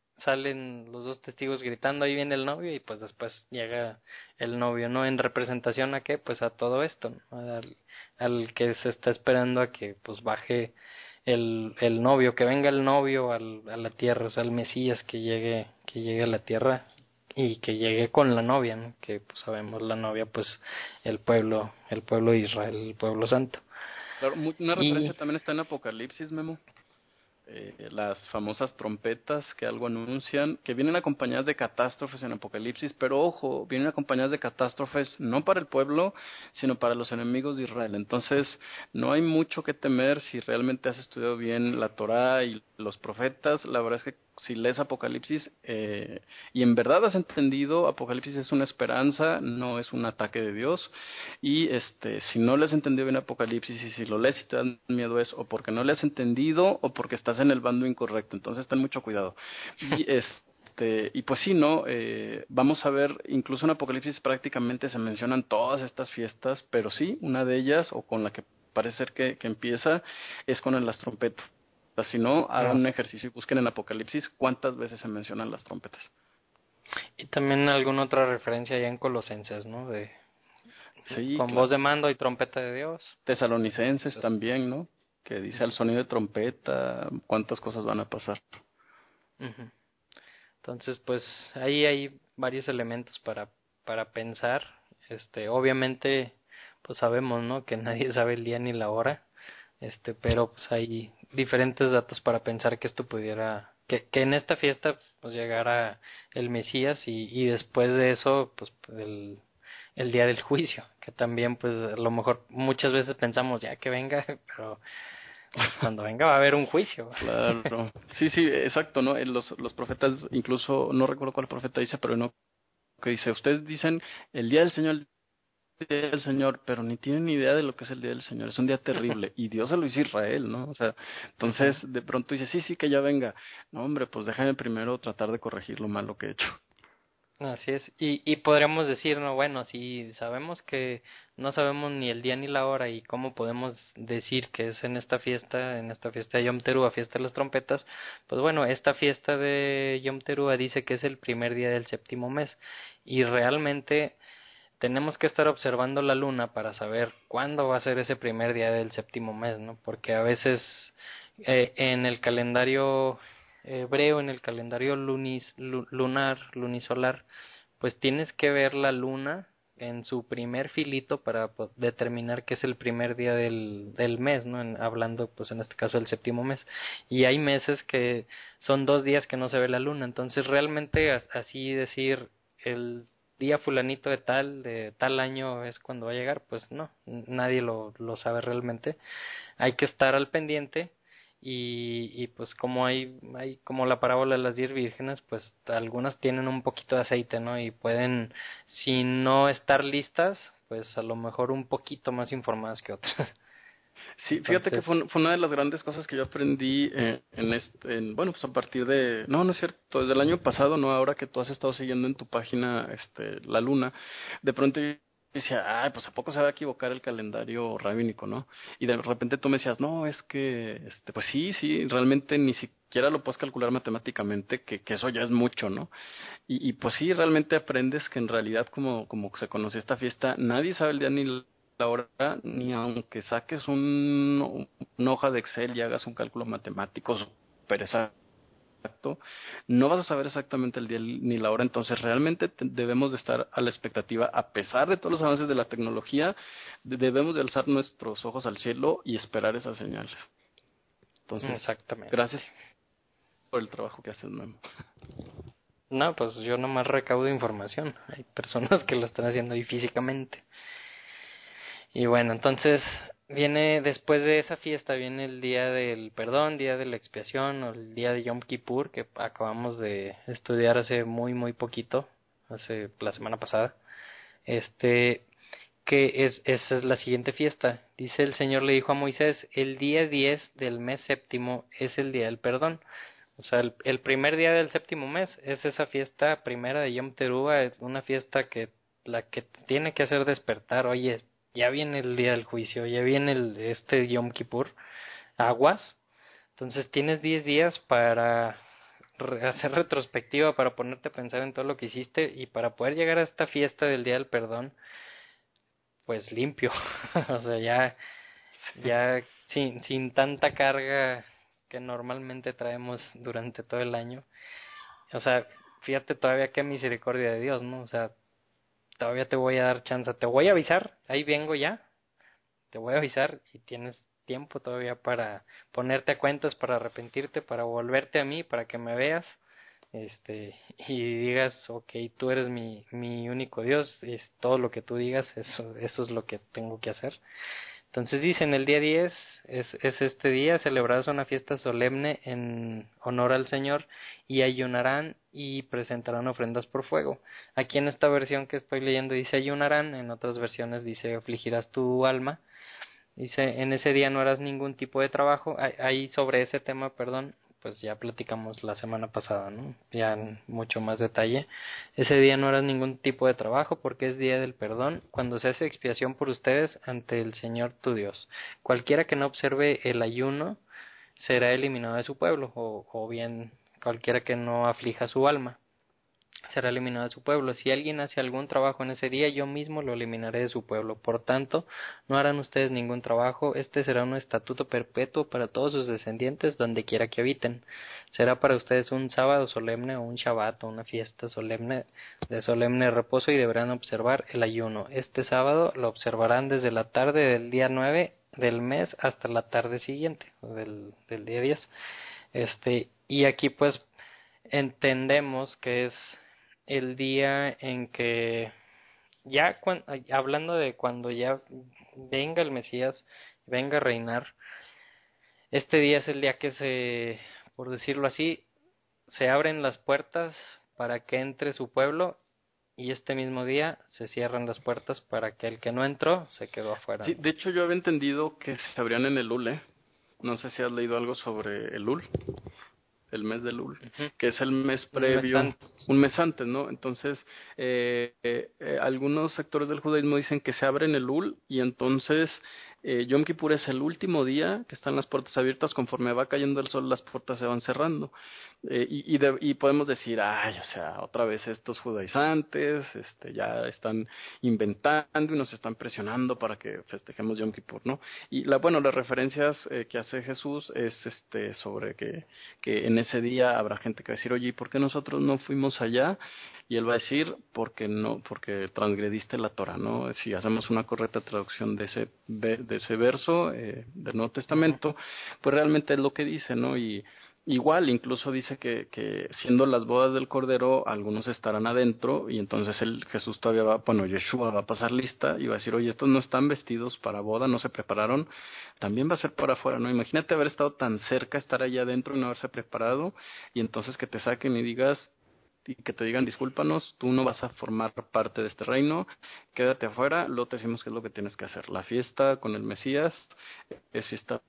salen los dos testigos gritando, ahí viene el novio y pues después llega el novio, ¿no? En representación a qué, pues a todo esto, ¿no? Al, al que se está esperando a que pues baje el, el novio, que venga el novio al, a la tierra, o sea, el Mesías que llegue, que llegue a la tierra y que llegue con la novia, ¿no? Que pues sabemos la novia, pues el pueblo, el pueblo de Israel, el pueblo santo. Claro, mu- una referencia Y también está en Apocalipsis, Memo. Eh, las famosas trompetas que algo anuncian, que vienen acompañadas de catástrofes en Apocalipsis, pero ojo, vienen acompañadas de catástrofes no para el pueblo, sino para los enemigos de Israel. Entonces, no hay mucho que temer si realmente has estudiado bien la Torá y los profetas. La verdad es que si lees Apocalipsis eh, y en verdad has entendido, Apocalipsis es una esperanza, no es un ataque de Dios. Y este, si no le has entendido bien Apocalipsis y si lo lees y te dan miedo es o porque no le has entendido o porque estás en el bando incorrecto. Entonces ten mucho cuidado. Y este, y pues sí, ¿no? Eh, vamos a ver, incluso en Apocalipsis prácticamente se mencionan todas estas fiestas, pero sí, una de ellas, o con la que parece ser que, que empieza, es con las trompetas. Si no, hagan no, un ejercicio y busquen en Apocalipsis cuántas veces se mencionan las trompetas. y también alguna otra referencia allá en Colosenses, ¿no? De Sí, con voz claro. de mando y trompeta de Dios. Tesalonicenses también, ¿no? Que dice al sonido de trompeta cuántas cosas van a pasar. Ujú. Entonces, pues ahí hay varios elementos para para pensar. Este, obviamente, pues sabemos, ¿no? Que nadie sabe el día ni la hora. Este, pero pues hay diferentes datos para pensar que esto pudiera, que, que en esta fiesta pues llegara el Mesías y, y después de eso, pues el, el día del juicio, que también pues a lo mejor muchas veces pensamos ya que venga, pero pues cuando venga va a haber un juicio. Claro. Sí, sí, exacto, ¿no? Eh, Los, los profetas, incluso, no recuerdo cuál profeta dice, pero no, que dice, ustedes dicen el día del Señor, el día del Señor, pero ni tienen ni idea de lo que es el día del Señor. Es un día terrible. Y Dios se lo hizo a Israel, ¿no? O sea, entonces Ujú. de pronto dice, sí, sí, que ya venga. No, hombre, pues déjame primero tratar de corregir lo malo que he hecho. Así es, y, y podríamos decir, no, bueno, si sabemos que no sabemos ni el día ni la hora y cómo podemos decir que es en esta fiesta, en esta fiesta de Yom Teruah, fiesta de las trompetas, pues bueno, esta fiesta de Yom Teruah dice que es el primer día del séptimo mes y realmente tenemos que estar observando la luna para saber cuándo va a ser ese primer día del séptimo mes, ¿no? Porque a veces eh, en el calendario hebreo, en el calendario lunis, lu- lunar, lunisolar, pues tienes que ver la luna en su primer filito para po- determinar que es el primer día del, del mes, ¿no? En- hablando, pues en este caso del séptimo mes. Y hay meses que son dos días que no se ve la luna, entonces realmente as- así decir el día fulanito de tal, de tal año es cuando va a llegar, pues no, n- nadie lo, lo sabe realmente. Hay que estar al pendiente y, y pues como hay, hay como la parábola de las diez vírgenes, pues algunas tienen un poquito de aceite, ¿no? Y pueden, si no estar listas, pues a lo mejor un poquito más informadas que otras. Sí, fíjate que Entonces, fue, un- fue una de las grandes cosas que yo aprendí en, en este, en, bueno, pues a partir de, no, no es cierto, desde el año pasado, no, ahora que tú has estado siguiendo en tu página, este, la luna, de pronto yo decía, ay, pues a poco se va a equivocar el calendario rabínico, ¿no? Y de repente tú me decías, no, es que, este, pues sí, sí, realmente ni siquiera lo puedes calcular matemáticamente, que, que eso ya es mucho, ¿no? Y, y pues sí, realmente aprendes que en realidad como, como se conoce esta fiesta, nadie sabe el día ni la hora, ni aunque saques un, una hoja de Excel y hagas un cálculo matemático súper exacto, no vas a saber exactamente el día ni la hora, entonces realmente te- debemos de estar a la expectativa, a pesar de todos los avances de la tecnología, de- debemos de alzar nuestros ojos al cielo y esperar esas señales. Entonces, exactamente. gracias por el trabajo que haces, Memo. No, pues yo nomás recaudo información. Hay personas que lo están haciendo ahí físicamente. Y bueno, entonces viene después de esa fiesta, viene el día del perdón, día de la expiación o el día de Yom Kippur que acabamos de estudiar hace muy muy poquito, hace la semana pasada. Este, que es, esa es la siguiente fiesta. Dice: el Señor le dijo a Moisés: el día diez del mes séptimo es el día del perdón. O sea, el, el primer día del séptimo mes es esa fiesta primera de Yom Teruah, es una fiesta que la que te tiene que hacer despertar. Oye, ya viene el día del juicio, ya viene el, este Yom Kippur, aguas. Entonces tienes diez días para re- hacer retrospectiva, para ponerte a pensar en todo lo que hiciste y para poder llegar a esta fiesta del día del perdón, pues limpio. O sea, ya, ya sin, sin tanta carga que normalmente traemos durante todo el año. O sea, fíjate todavía qué misericordia de Dios, ¿no? O sea, todavía te voy a dar chance, te voy a avisar, ahí vengo ya, te voy a avisar y tienes tiempo todavía para ponerte a cuentas, para arrepentirte, para volverte a mí, para que me veas, este, y digas: ok, tú eres mi, mi único Dios, es todo lo que tú digas, eso, eso es lo que tengo que hacer. Entonces dicen: el día diez es, es este día, celebrarás una fiesta solemne en honor al Señor, y ayunarán y presentarán ofrendas por fuego. Aquí en esta versión que estoy leyendo dice ayunarán, en otras versiones dice afligirás tu alma. Dice: en ese día no harás ningún tipo de trabajo. Ahí sobre ese tema, perdón, pues ya platicamos la semana pasada, ¿no? Ya en mucho más detalle. Ese día no harás ningún tipo de trabajo, porque es día del perdón, cuando se hace expiación por ustedes ante el Señor tu Dios. Cualquiera que no observe el ayuno será eliminado de su pueblo, o, o bien cualquiera que no aflija su alma será eliminado de su pueblo. Si alguien hace algún trabajo en ese día, yo mismo lo eliminaré de su pueblo. Por tanto, no harán ustedes ningún trabajo. Este será un estatuto perpetuo para todos sus descendientes, donde quiera que habiten. Será para ustedes un sábado solemne, o un Shabbat, o una fiesta solemne de solemne reposo, y deberán observar el ayuno. Este sábado lo observarán desde la tarde del día nueve del mes hasta la tarde siguiente, o del, del día diez. Este, y aquí pues entendemos que es el día en que ya cuan- hablando de cuando ya venga el Mesías, venga a reinar, este día es el día que se, por decirlo así, se abren las puertas para que entre su pueblo, y este mismo día se cierran las puertas para que el que no entró se quedó afuera, Sí, ¿no? de hecho yo había entendido que se abrían en el Elul, ¿eh? No sé si has leído algo sobre el Elul, el mes de Elul, Ujú. que es el mes Un mes previo, antes. un mes antes, ¿no? Entonces, eh, eh, eh, algunos sectores del judaísmo dicen que se abre en Elul y entonces eh, Yom Kippur es el último día que están las puertas abiertas. Conforme va cayendo el sol, las puertas se van cerrando. Eh, y, y, de- y podemos decir: ay, o sea, otra vez estos judaizantes, este, ya están inventando y nos están presionando para que festejemos Yom Kippur, ¿no? Y la, bueno, las referencias eh, que hace Jesús es este sobre que, que en ese día habrá gente que va a decir: oye, ¿y por qué nosotros no fuimos allá? Y él va a decir: porque no, porque transgrediste la Torah, ¿no? Si hacemos una correcta traducción de ese, ve- de ese verso eh, del Nuevo Ujú. Testamento, pues realmente es lo que dice, ¿no? Y igual, incluso dice que, que siendo las bodas del Cordero, algunos estarán adentro y entonces el Jesús todavía va, bueno, Yeshua va a pasar lista y va a decir: oye, estos no están vestidos para boda, no se prepararon, también va a ser para afuera, ¿no? Imagínate haber estado tan cerca, estar allá adentro y no haberse preparado, y entonces que te saquen y digas, y que te digan: discúlpanos, tú no vas a formar parte de este reino, quédate afuera. Luego te decimos qué es lo que tienes que hacer. La fiesta con el Mesías es fiesta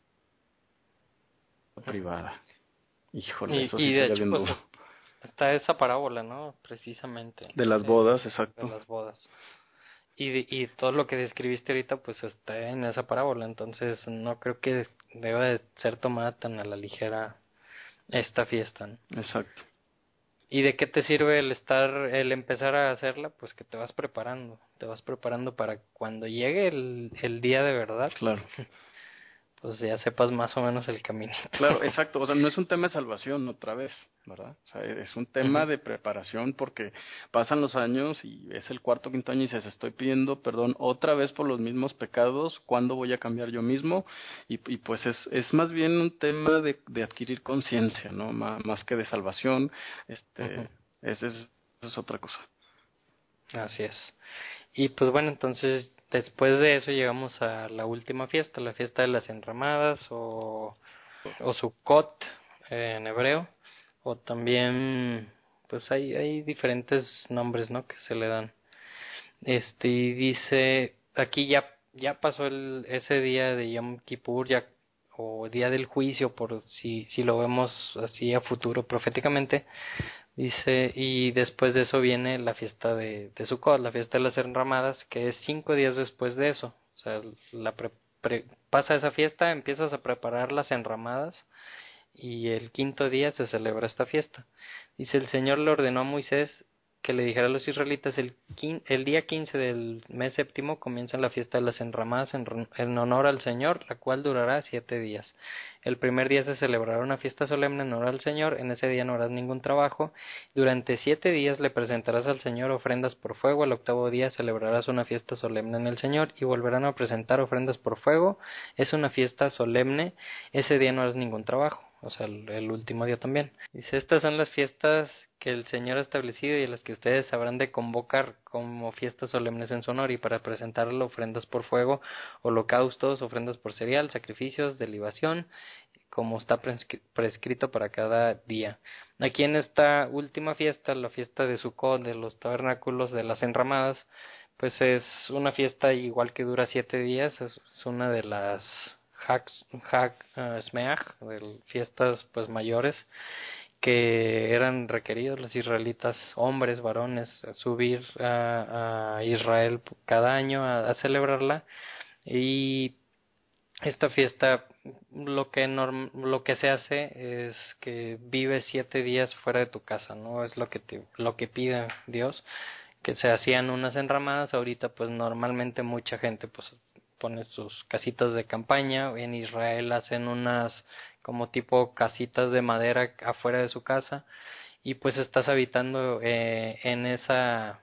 privada. Híjole, Y, eso sí y de sería hecho bien pues duro. es- está esa parábola, ¿no? Precisamente De las de, bodas, de exacto. las bodas. Y, de- y todo lo que describiste ahorita pues está en esa parábola, entonces no creo que deba de ser tomada tan a la ligera esta fiesta, ¿no? Exacto, ¿Y de qué te sirve el estar, el empezar a hacerla? Pues que te vas preparando, te vas preparando para cuando llegue el, el día de verdad, claro. pues ya sepas más o menos el caminito. Claro, exacto. O sea, no es un tema de salvación otra vez, ¿verdad? O sea, es un tema Ujú. de preparación porque pasan los años y es el cuarto, quinto año y dices: estoy pidiendo perdón otra vez por los mismos pecados, ¿cuándo voy a cambiar yo mismo? Y, y pues es, es más bien un tema de, de adquirir conciencia, ¿no? Má- más que de salvación, Ujú. este, es, es, es otra cosa. Así es. Y pues bueno, entonces después de eso llegamos a la última fiesta, la fiesta de las enramadas, o, o Sukkot eh, en hebreo, o también pues hay, hay diferentes nombres, ¿no? Que se le dan. Este, y dice, aquí ya ya pasó el, ese día de Yom Kippur, ya, o día del juicio, por si si lo vemos así a futuro proféticamente. Dice, y después de eso viene la fiesta de, de Sukkot, la fiesta de las enramadas, que es cinco días después de eso. O sea, la pre- pre- pasa esa fiesta, empiezas a preparar las enramadas y el quinto día se celebra esta fiesta. Dice, el Señor le ordenó a Moisés que le dijera a los israelitas, el, quin- el día quince del mes séptimo comienza la fiesta de las enramadas en, ron- en honor al Señor, la cual durará siete días. El primer día se celebrará una fiesta solemne en honor al Señor, en ese día no harás ningún trabajo. Durante siete días le presentarás al Señor ofrendas por fuego, al octavo día celebrarás una fiesta solemne en el Señor y volverán a presentar ofrendas por fuego. Es una fiesta solemne, ese día no harás ningún trabajo. O sea, el, el último día también. Dice, estas son las fiestas que el Señor ha establecido y a las que ustedes habrán de convocar como fiestas solemnes en su honor, y para presentarle ofrendas por fuego, holocaustos, ofrendas por cereal, sacrificios de libación, como está prescri- prescrito para cada día. Aquí en esta última fiesta, la fiesta de Sukkot, de los tabernáculos, de las enramadas, pues es una fiesta igual que dura siete días, es, es una de las Hag, Hag uh, Smeach, de fiestas pues mayores, que eran requeridos los israelitas, hombres, varones, a subir a, a Israel cada año a, a celebrarla. Y esta fiesta, lo que norm, lo que se hace es que vives siete días fuera de tu casa, ¿no? Es lo que te, lo que pide Dios, que se hacían unas enramadas. Ahorita pues normalmente mucha gente pues pone sus casitas de campaña. En Israel hacen unas como tipo casitas de madera afuera de su casa, y pues estás habitando eh, en esa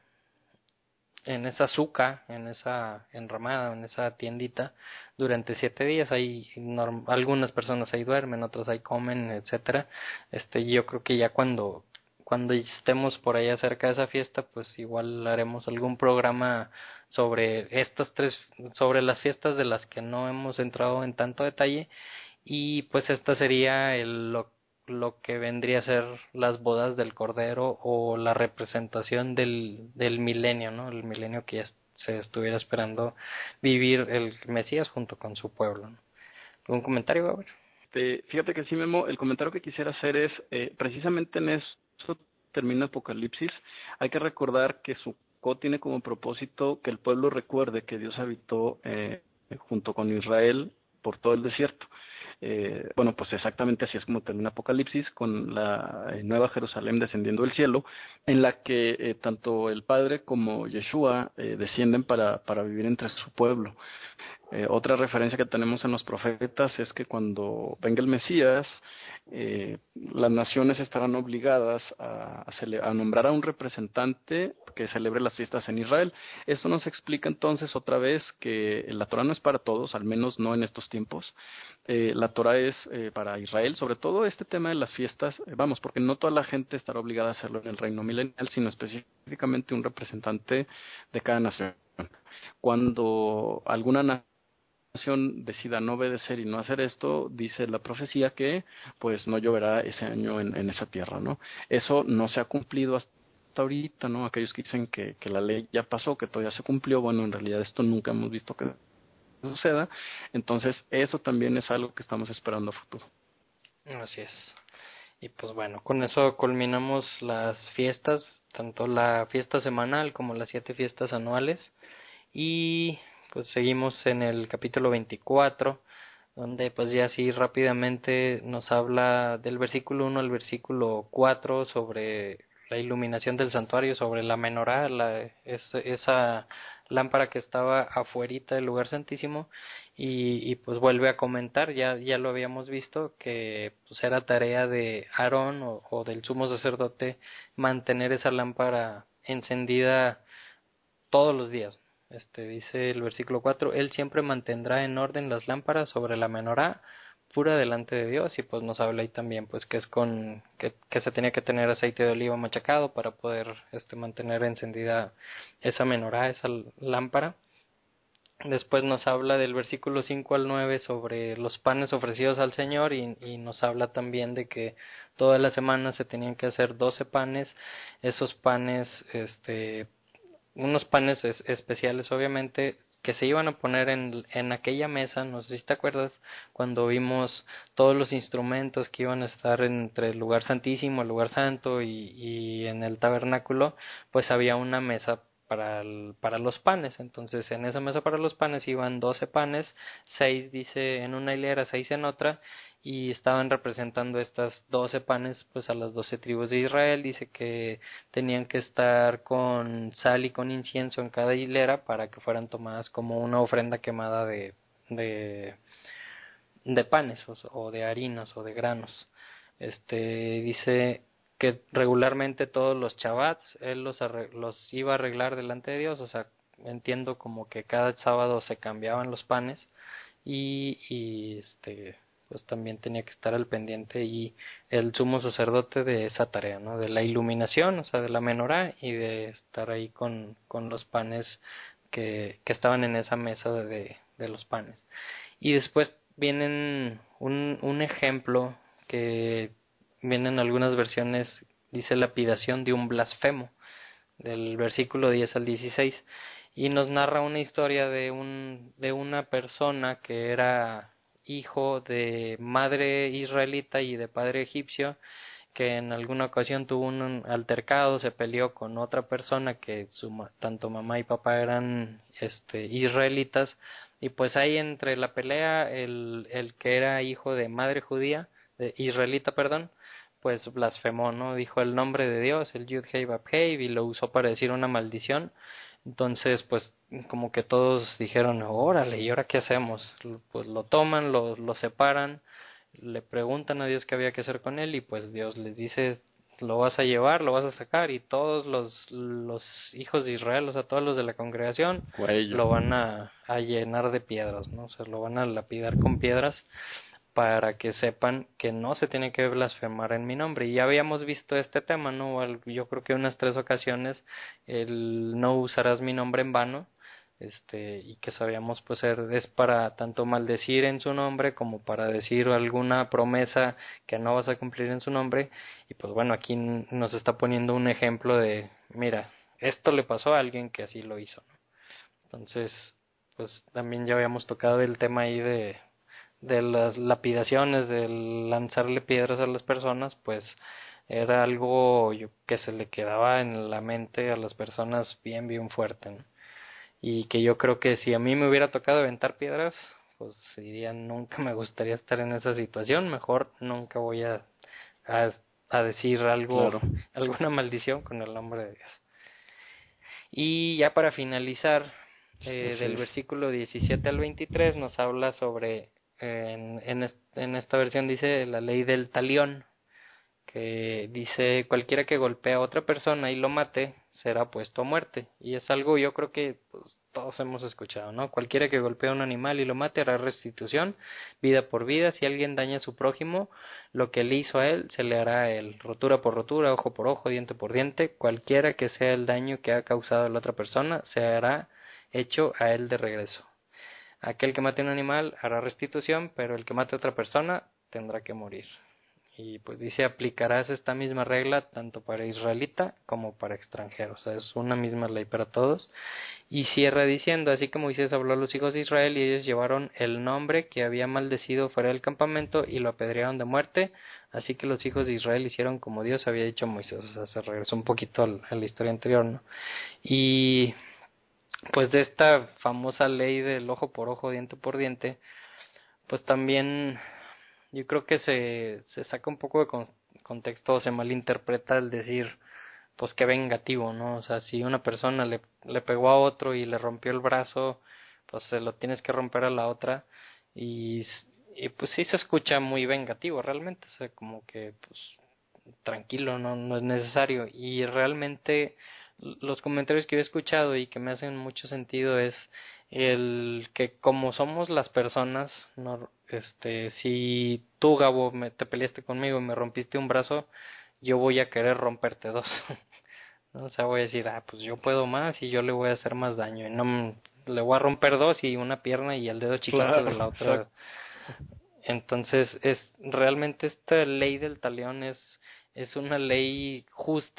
en esa suca, en esa enramada, en esa tiendita durante siete días. Ahí norm- algunas personas ahí duermen, otras ahí comen, etcétera. Este, yo creo que ya cuando cuando estemos por allá cerca de esa fiesta, pues igual haremos algún programa sobre estas tres, sobre las fiestas de las que no hemos entrado en tanto detalle. Y pues esta sería el, lo, lo que vendría a ser las bodas del Cordero, o la representación del, del milenio, ¿no? El milenio que ya se estuviera esperando vivir el Mesías junto con su pueblo, ¿no? ¿Algún comentario, Gabriel? Este, fíjate que sí, Memo, el comentario que quisiera hacer es, eh, precisamente en eso termina Apocalipsis. Hay que recordar que Sukkot tiene como propósito que el pueblo recuerde que Dios habitó eh, junto con Israel por todo el desierto. Eh, bueno, pues exactamente así es como termina Apocalipsis, con la eh, Nueva Jerusalén descendiendo del cielo, en la que eh, tanto el Padre como Yeshua eh, descienden para, para vivir entre su pueblo. Eh, otra referencia que tenemos en los profetas es que cuando venga el Mesías, eh, las naciones estarán obligadas a, a, cele- a nombrar a un representante que celebre las fiestas en Israel. Esto nos explica entonces otra vez que la Torah no es para todos, al menos no en estos tiempos. Eh, la Torah es eh, para Israel, sobre todo este tema de las fiestas, eh, vamos, porque no toda la gente estará obligada a hacerlo en el reino milenial, sino específicamente un representante de cada nación. Cuando alguna nación decida no obedecer y no hacer esto, dice la profecía que pues no lloverá ese año en, en esa tierra, ¿no? Eso no se ha cumplido hasta ahorita, ¿no? Aquellos que dicen que, que la ley ya pasó, que todavía se cumplió, bueno, en realidad esto nunca hemos visto que suceda. Entonces eso también es algo que estamos esperando a futuro. Así es. Y pues bueno, con eso culminamos las fiestas, tanto la fiesta semanal como las siete fiestas anuales. Y pues seguimos en el capítulo veinticuatro, donde pues ya así rápidamente nos habla del versículo uno al versículo cuatro sobre la iluminación del santuario, sobre la menorá, la, es, esa lámpara que estaba afuerita del lugar santísimo. Y, y pues vuelve a comentar, ya, ya lo habíamos visto, que pues era tarea de Aarón, o, o del sumo sacerdote, mantener esa lámpara encendida todos los días. Este dice el versículo cuatro, él siempre mantendrá en orden las lámparas sobre la menorá pura delante de Dios. Y pues nos habla ahí también pues que es con que, que se tenía que tener aceite de oliva machacado para poder este mantener encendida esa menorá, esa lámpara. Después nos habla del versículo cinco al nueve sobre los panes ofrecidos al Señor, y, y nos habla también de que todas las semanas se tenían que hacer doce panes. Esos panes, este unos panes es, especiales obviamente, que se iban a poner en, en aquella mesa, no sé si te acuerdas, cuando vimos todos los instrumentos que iban a estar entre el lugar santísimo, el lugar santo y, y en el tabernáculo, pues había una mesa para, el, para los panes. Entonces en esa mesa para los panes iban doce panes, seis dice en una hilera, seis en otra, y estaban representando estas doce panes pues a las doce tribus de Israel. Dice que tenían que estar con sal y con incienso en cada hilera para que fueran tomadas como una ofrenda quemada de de, de panes o, o de harinas o de granos. Este dice que regularmente todos los Shabbats él los, los iba a arreglar delante de Dios, o sea, entiendo como que cada sábado se cambiaban los panes y, y este pues también tenía que estar al pendiente y el sumo sacerdote de esa tarea, ¿no? De la iluminación, o sea, de la menorá y de estar ahí con, con los panes que, que estaban en esa mesa de, de los panes. Y después vienen un, un ejemplo que viene en algunas versiones, dice lapidación de un blasfemo, del versículo diez al dieciséis, y nos narra una historia de un de una persona que era hijo de madre israelita y de padre egipcio, que en alguna ocasión tuvo un altercado, se peleó con otra persona que su, tanto mamá y papá eran este israelitas, y pues ahí entre la pelea el, el que era hijo de madre judía, de israelita, perdón, pues blasfemó, ¿no? Dijo el nombre de Dios, el Yud Hei Vav Hei, y lo usó para decir una maldición. Entonces, pues, como que todos dijeron, órale, ¿y ahora qué hacemos? Pues lo toman, lo, lo separan, le preguntan a Dios qué había que hacer con él, y pues Dios les dice, lo vas a llevar, lo vas a sacar, y todos los, los hijos de Israel, o sea, todos los de la congregación, Cuello. lo van a, a llenar de piedras, ¿no? O sea, lo van a lapidar con piedras, para que sepan que no se tiene que blasfemar en mi nombre. Y ya habíamos visto este tema, ¿no? Yo creo que unas tres ocasiones, el no usarás mi nombre en vano, este, y que sabíamos pues es para tanto maldecir en su nombre como para decir alguna promesa que no vas a cumplir en su nombre. Y pues bueno, aquí nos está poniendo un ejemplo de, mira, esto le pasó a alguien que así lo hizo, ¿no? Entonces, pues también ya habíamos tocado el tema ahí de de las lapidaciones, de lanzarle piedras a las personas, pues era algo yo, que se le quedaba en la mente a las personas bien, bien fuerte, ¿no? Y que yo creo que si a mí me hubiera tocado aventar piedras, pues diría, nunca me gustaría estar en esa situación, mejor nunca voy a, a, a decir algo, Claro. alguna maldición con el nombre de Dios. Y ya para finalizar, eh, Así del es. versículo diecisiete al veintitrés nos habla sobre En, en, en esta versión dice la ley del talión, que dice cualquiera que golpea a otra persona y lo mate será puesto a muerte, y es algo yo creo que pues, todos hemos escuchado, ¿no? Cualquiera que golpea a un animal y lo mate hará restitución, vida por vida. Si alguien daña a su prójimo, lo que le hizo a él se le hará a él, rotura por rotura, ojo por ojo, diente por diente. Cualquiera que sea el daño que ha causado a la otra persona se hará hecho a él de regreso. Aquel que mate un animal hará restitución, pero el que mate a otra persona tendrá que morir. Y pues dice, aplicarás esta misma regla tanto para israelita como para extranjero. O sea, es una misma ley para todos. Y cierra diciendo, así que Moisés habló a los hijos de Israel y ellos llevaron el nombre que había maldecido fuera del campamento y lo apedrearon de muerte. Así que los hijos de Israel hicieron como Dios había dicho a Moisés. O sea, se regresó un poquito a la historia anterior, ¿no? Y pues de esta famosa ley del ojo por ojo, diente por diente, pues también yo creo que se, se saca un poco de con, contexto, se malinterpreta el decir, pues qué vengativo, ¿no? O sea, si una persona le, le pegó a otro y le rompió el brazo, pues se lo tienes que romper a la otra, y, y pues sí se escucha muy vengativo realmente, o sea, como que pues tranquilo, no, no es necesario, y realmente los comentarios que he escuchado y que me hacen mucho sentido es el que como somos las personas, no, este, si tú Gabo me, te peleaste conmigo y me rompiste un brazo, yo voy a querer romperte dos. ¿No? O sea, voy a decir, ah, pues yo puedo más y yo le voy a hacer más daño, y no le voy a romper dos y una pierna y el dedo chiquito Claro, de la otra. exacto. Entonces, es realmente esta ley del talión es es una ley justa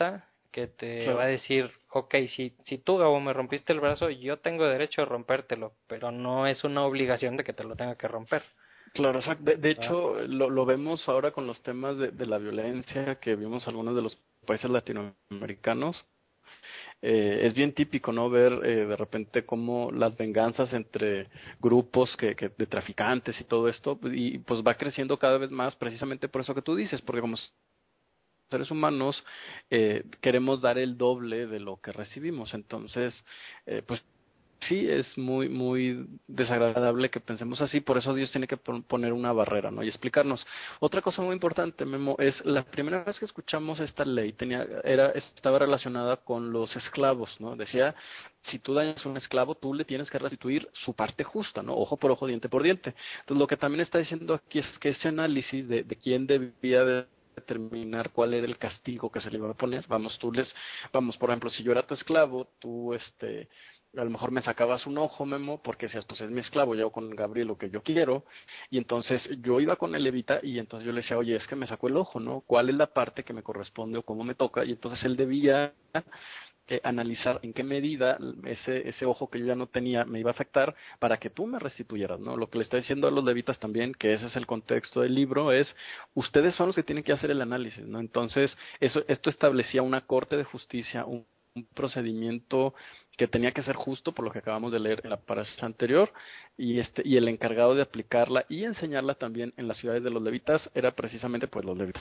que te Claro. va a decir, ok, si, si tú, Gabo, me rompiste el brazo, yo tengo derecho a rompértelo, pero no es una obligación de que te lo tenga que romper. Claro, exacto. De, de Ah. hecho, lo, lo vemos ahora con los temas de, de la violencia que vimos algunos de los países latinoamericanos. Eh, es bien típico, ¿no? Ver eh, de repente cómo las venganzas entre grupos que, que de traficantes y todo esto, y pues va creciendo cada vez más precisamente por eso que tú dices, porque como seres humanos eh, queremos dar el doble de lo que recibimos. Entonces, eh, pues sí, es muy, muy desagradable que pensemos así, por eso Dios tiene que pon- poner una barrera, ¿no? Y explicarnos. Otra cosa muy importante, Memo, es la primera vez que escuchamos esta ley tenía, era, estaba relacionada con los esclavos, ¿no? Decía, si tú dañas a un esclavo, tú le tienes que restituir su parte justa, ¿no? Ojo por ojo, diente por diente. Entonces, lo que también está diciendo aquí es que ese análisis de, de quién debía de determinar cuál era el castigo que se le iba a poner. Vamos, tú les, vamos, por ejemplo, si yo era tu esclavo, tú, este, a lo mejor me sacabas un ojo, Memo, porque decías, pues es mi esclavo, yo hago con Gabriel lo que yo quiero, y entonces yo iba con el levita y entonces yo le decía, oye, es que me sacó el ojo, ¿no? ¿Cuál es la parte que me corresponde o cómo me toca? Y entonces él debía eh, analizar en qué medida ese ese ojo que yo ya no tenía me iba a afectar para que tú me restituyeras, ¿no? Lo que le está diciendo a los levitas también, que ese es el contexto del libro, es ustedes son los que tienen que hacer el análisis, ¿no? Entonces, eso esto establecía una corte de justicia, un, un procedimiento que tenía que ser justo por lo que acabamos de leer en la parasha anterior, y este y el encargado de aplicarla y enseñarla también en las ciudades de los levitas era precisamente pues los levitas.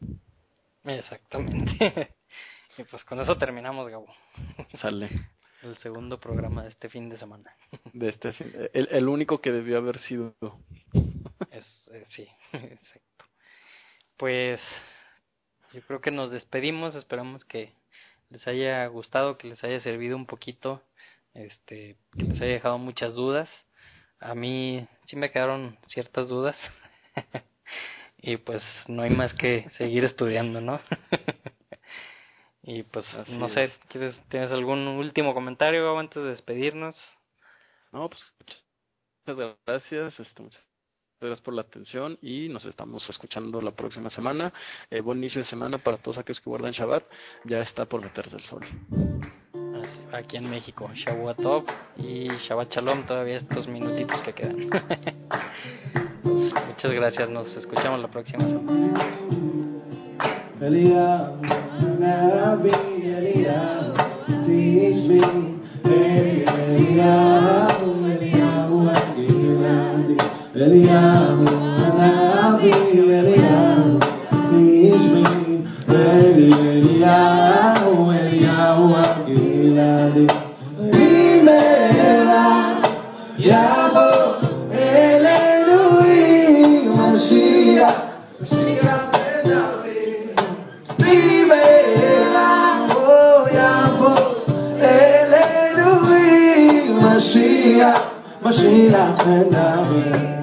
Exactamente. Y pues con eso terminamos, Gabo. Sale El segundo programa de este fin de semana. de este fin- el, el único que debió haber sido. Es, eh, sí, exacto. Pues yo creo que nos despedimos, esperamos que les haya gustado, que les haya servido un poquito, este, que les haya dejado muchas dudas. A mí sí me quedaron ciertas dudas. Y pues no hay más que seguir estudiando, ¿no? Y pues Así no es. sé, ¿quieres, ¿tienes algún último comentario, Gabo, antes de despedirnos? No, pues muchas gracias, este, muchas gracias por la atención y nos estamos escuchando la próxima semana. Eh, buen inicio de semana para todos aquellos que guardan Shabbat. Ya está por meterse el sol. Así, aquí en México, Shabbat Tov y Shabbat Shalom, todavía estos minutitos que quedan. Pues, muchas gracias, nos escuchamos la próxima semana. Eliyahu Hanavi, Eliyahu, teach me. Eliyahu, Eliyahu Hagiladi, Eliyahu Hanavi, Eliyahu, teach me. Eliyahu, Eliyahu Hagiladi, Imela, Yabo, Elenu, Mashiach, Mashiach ben David. Mashiach, Mashiach ben David.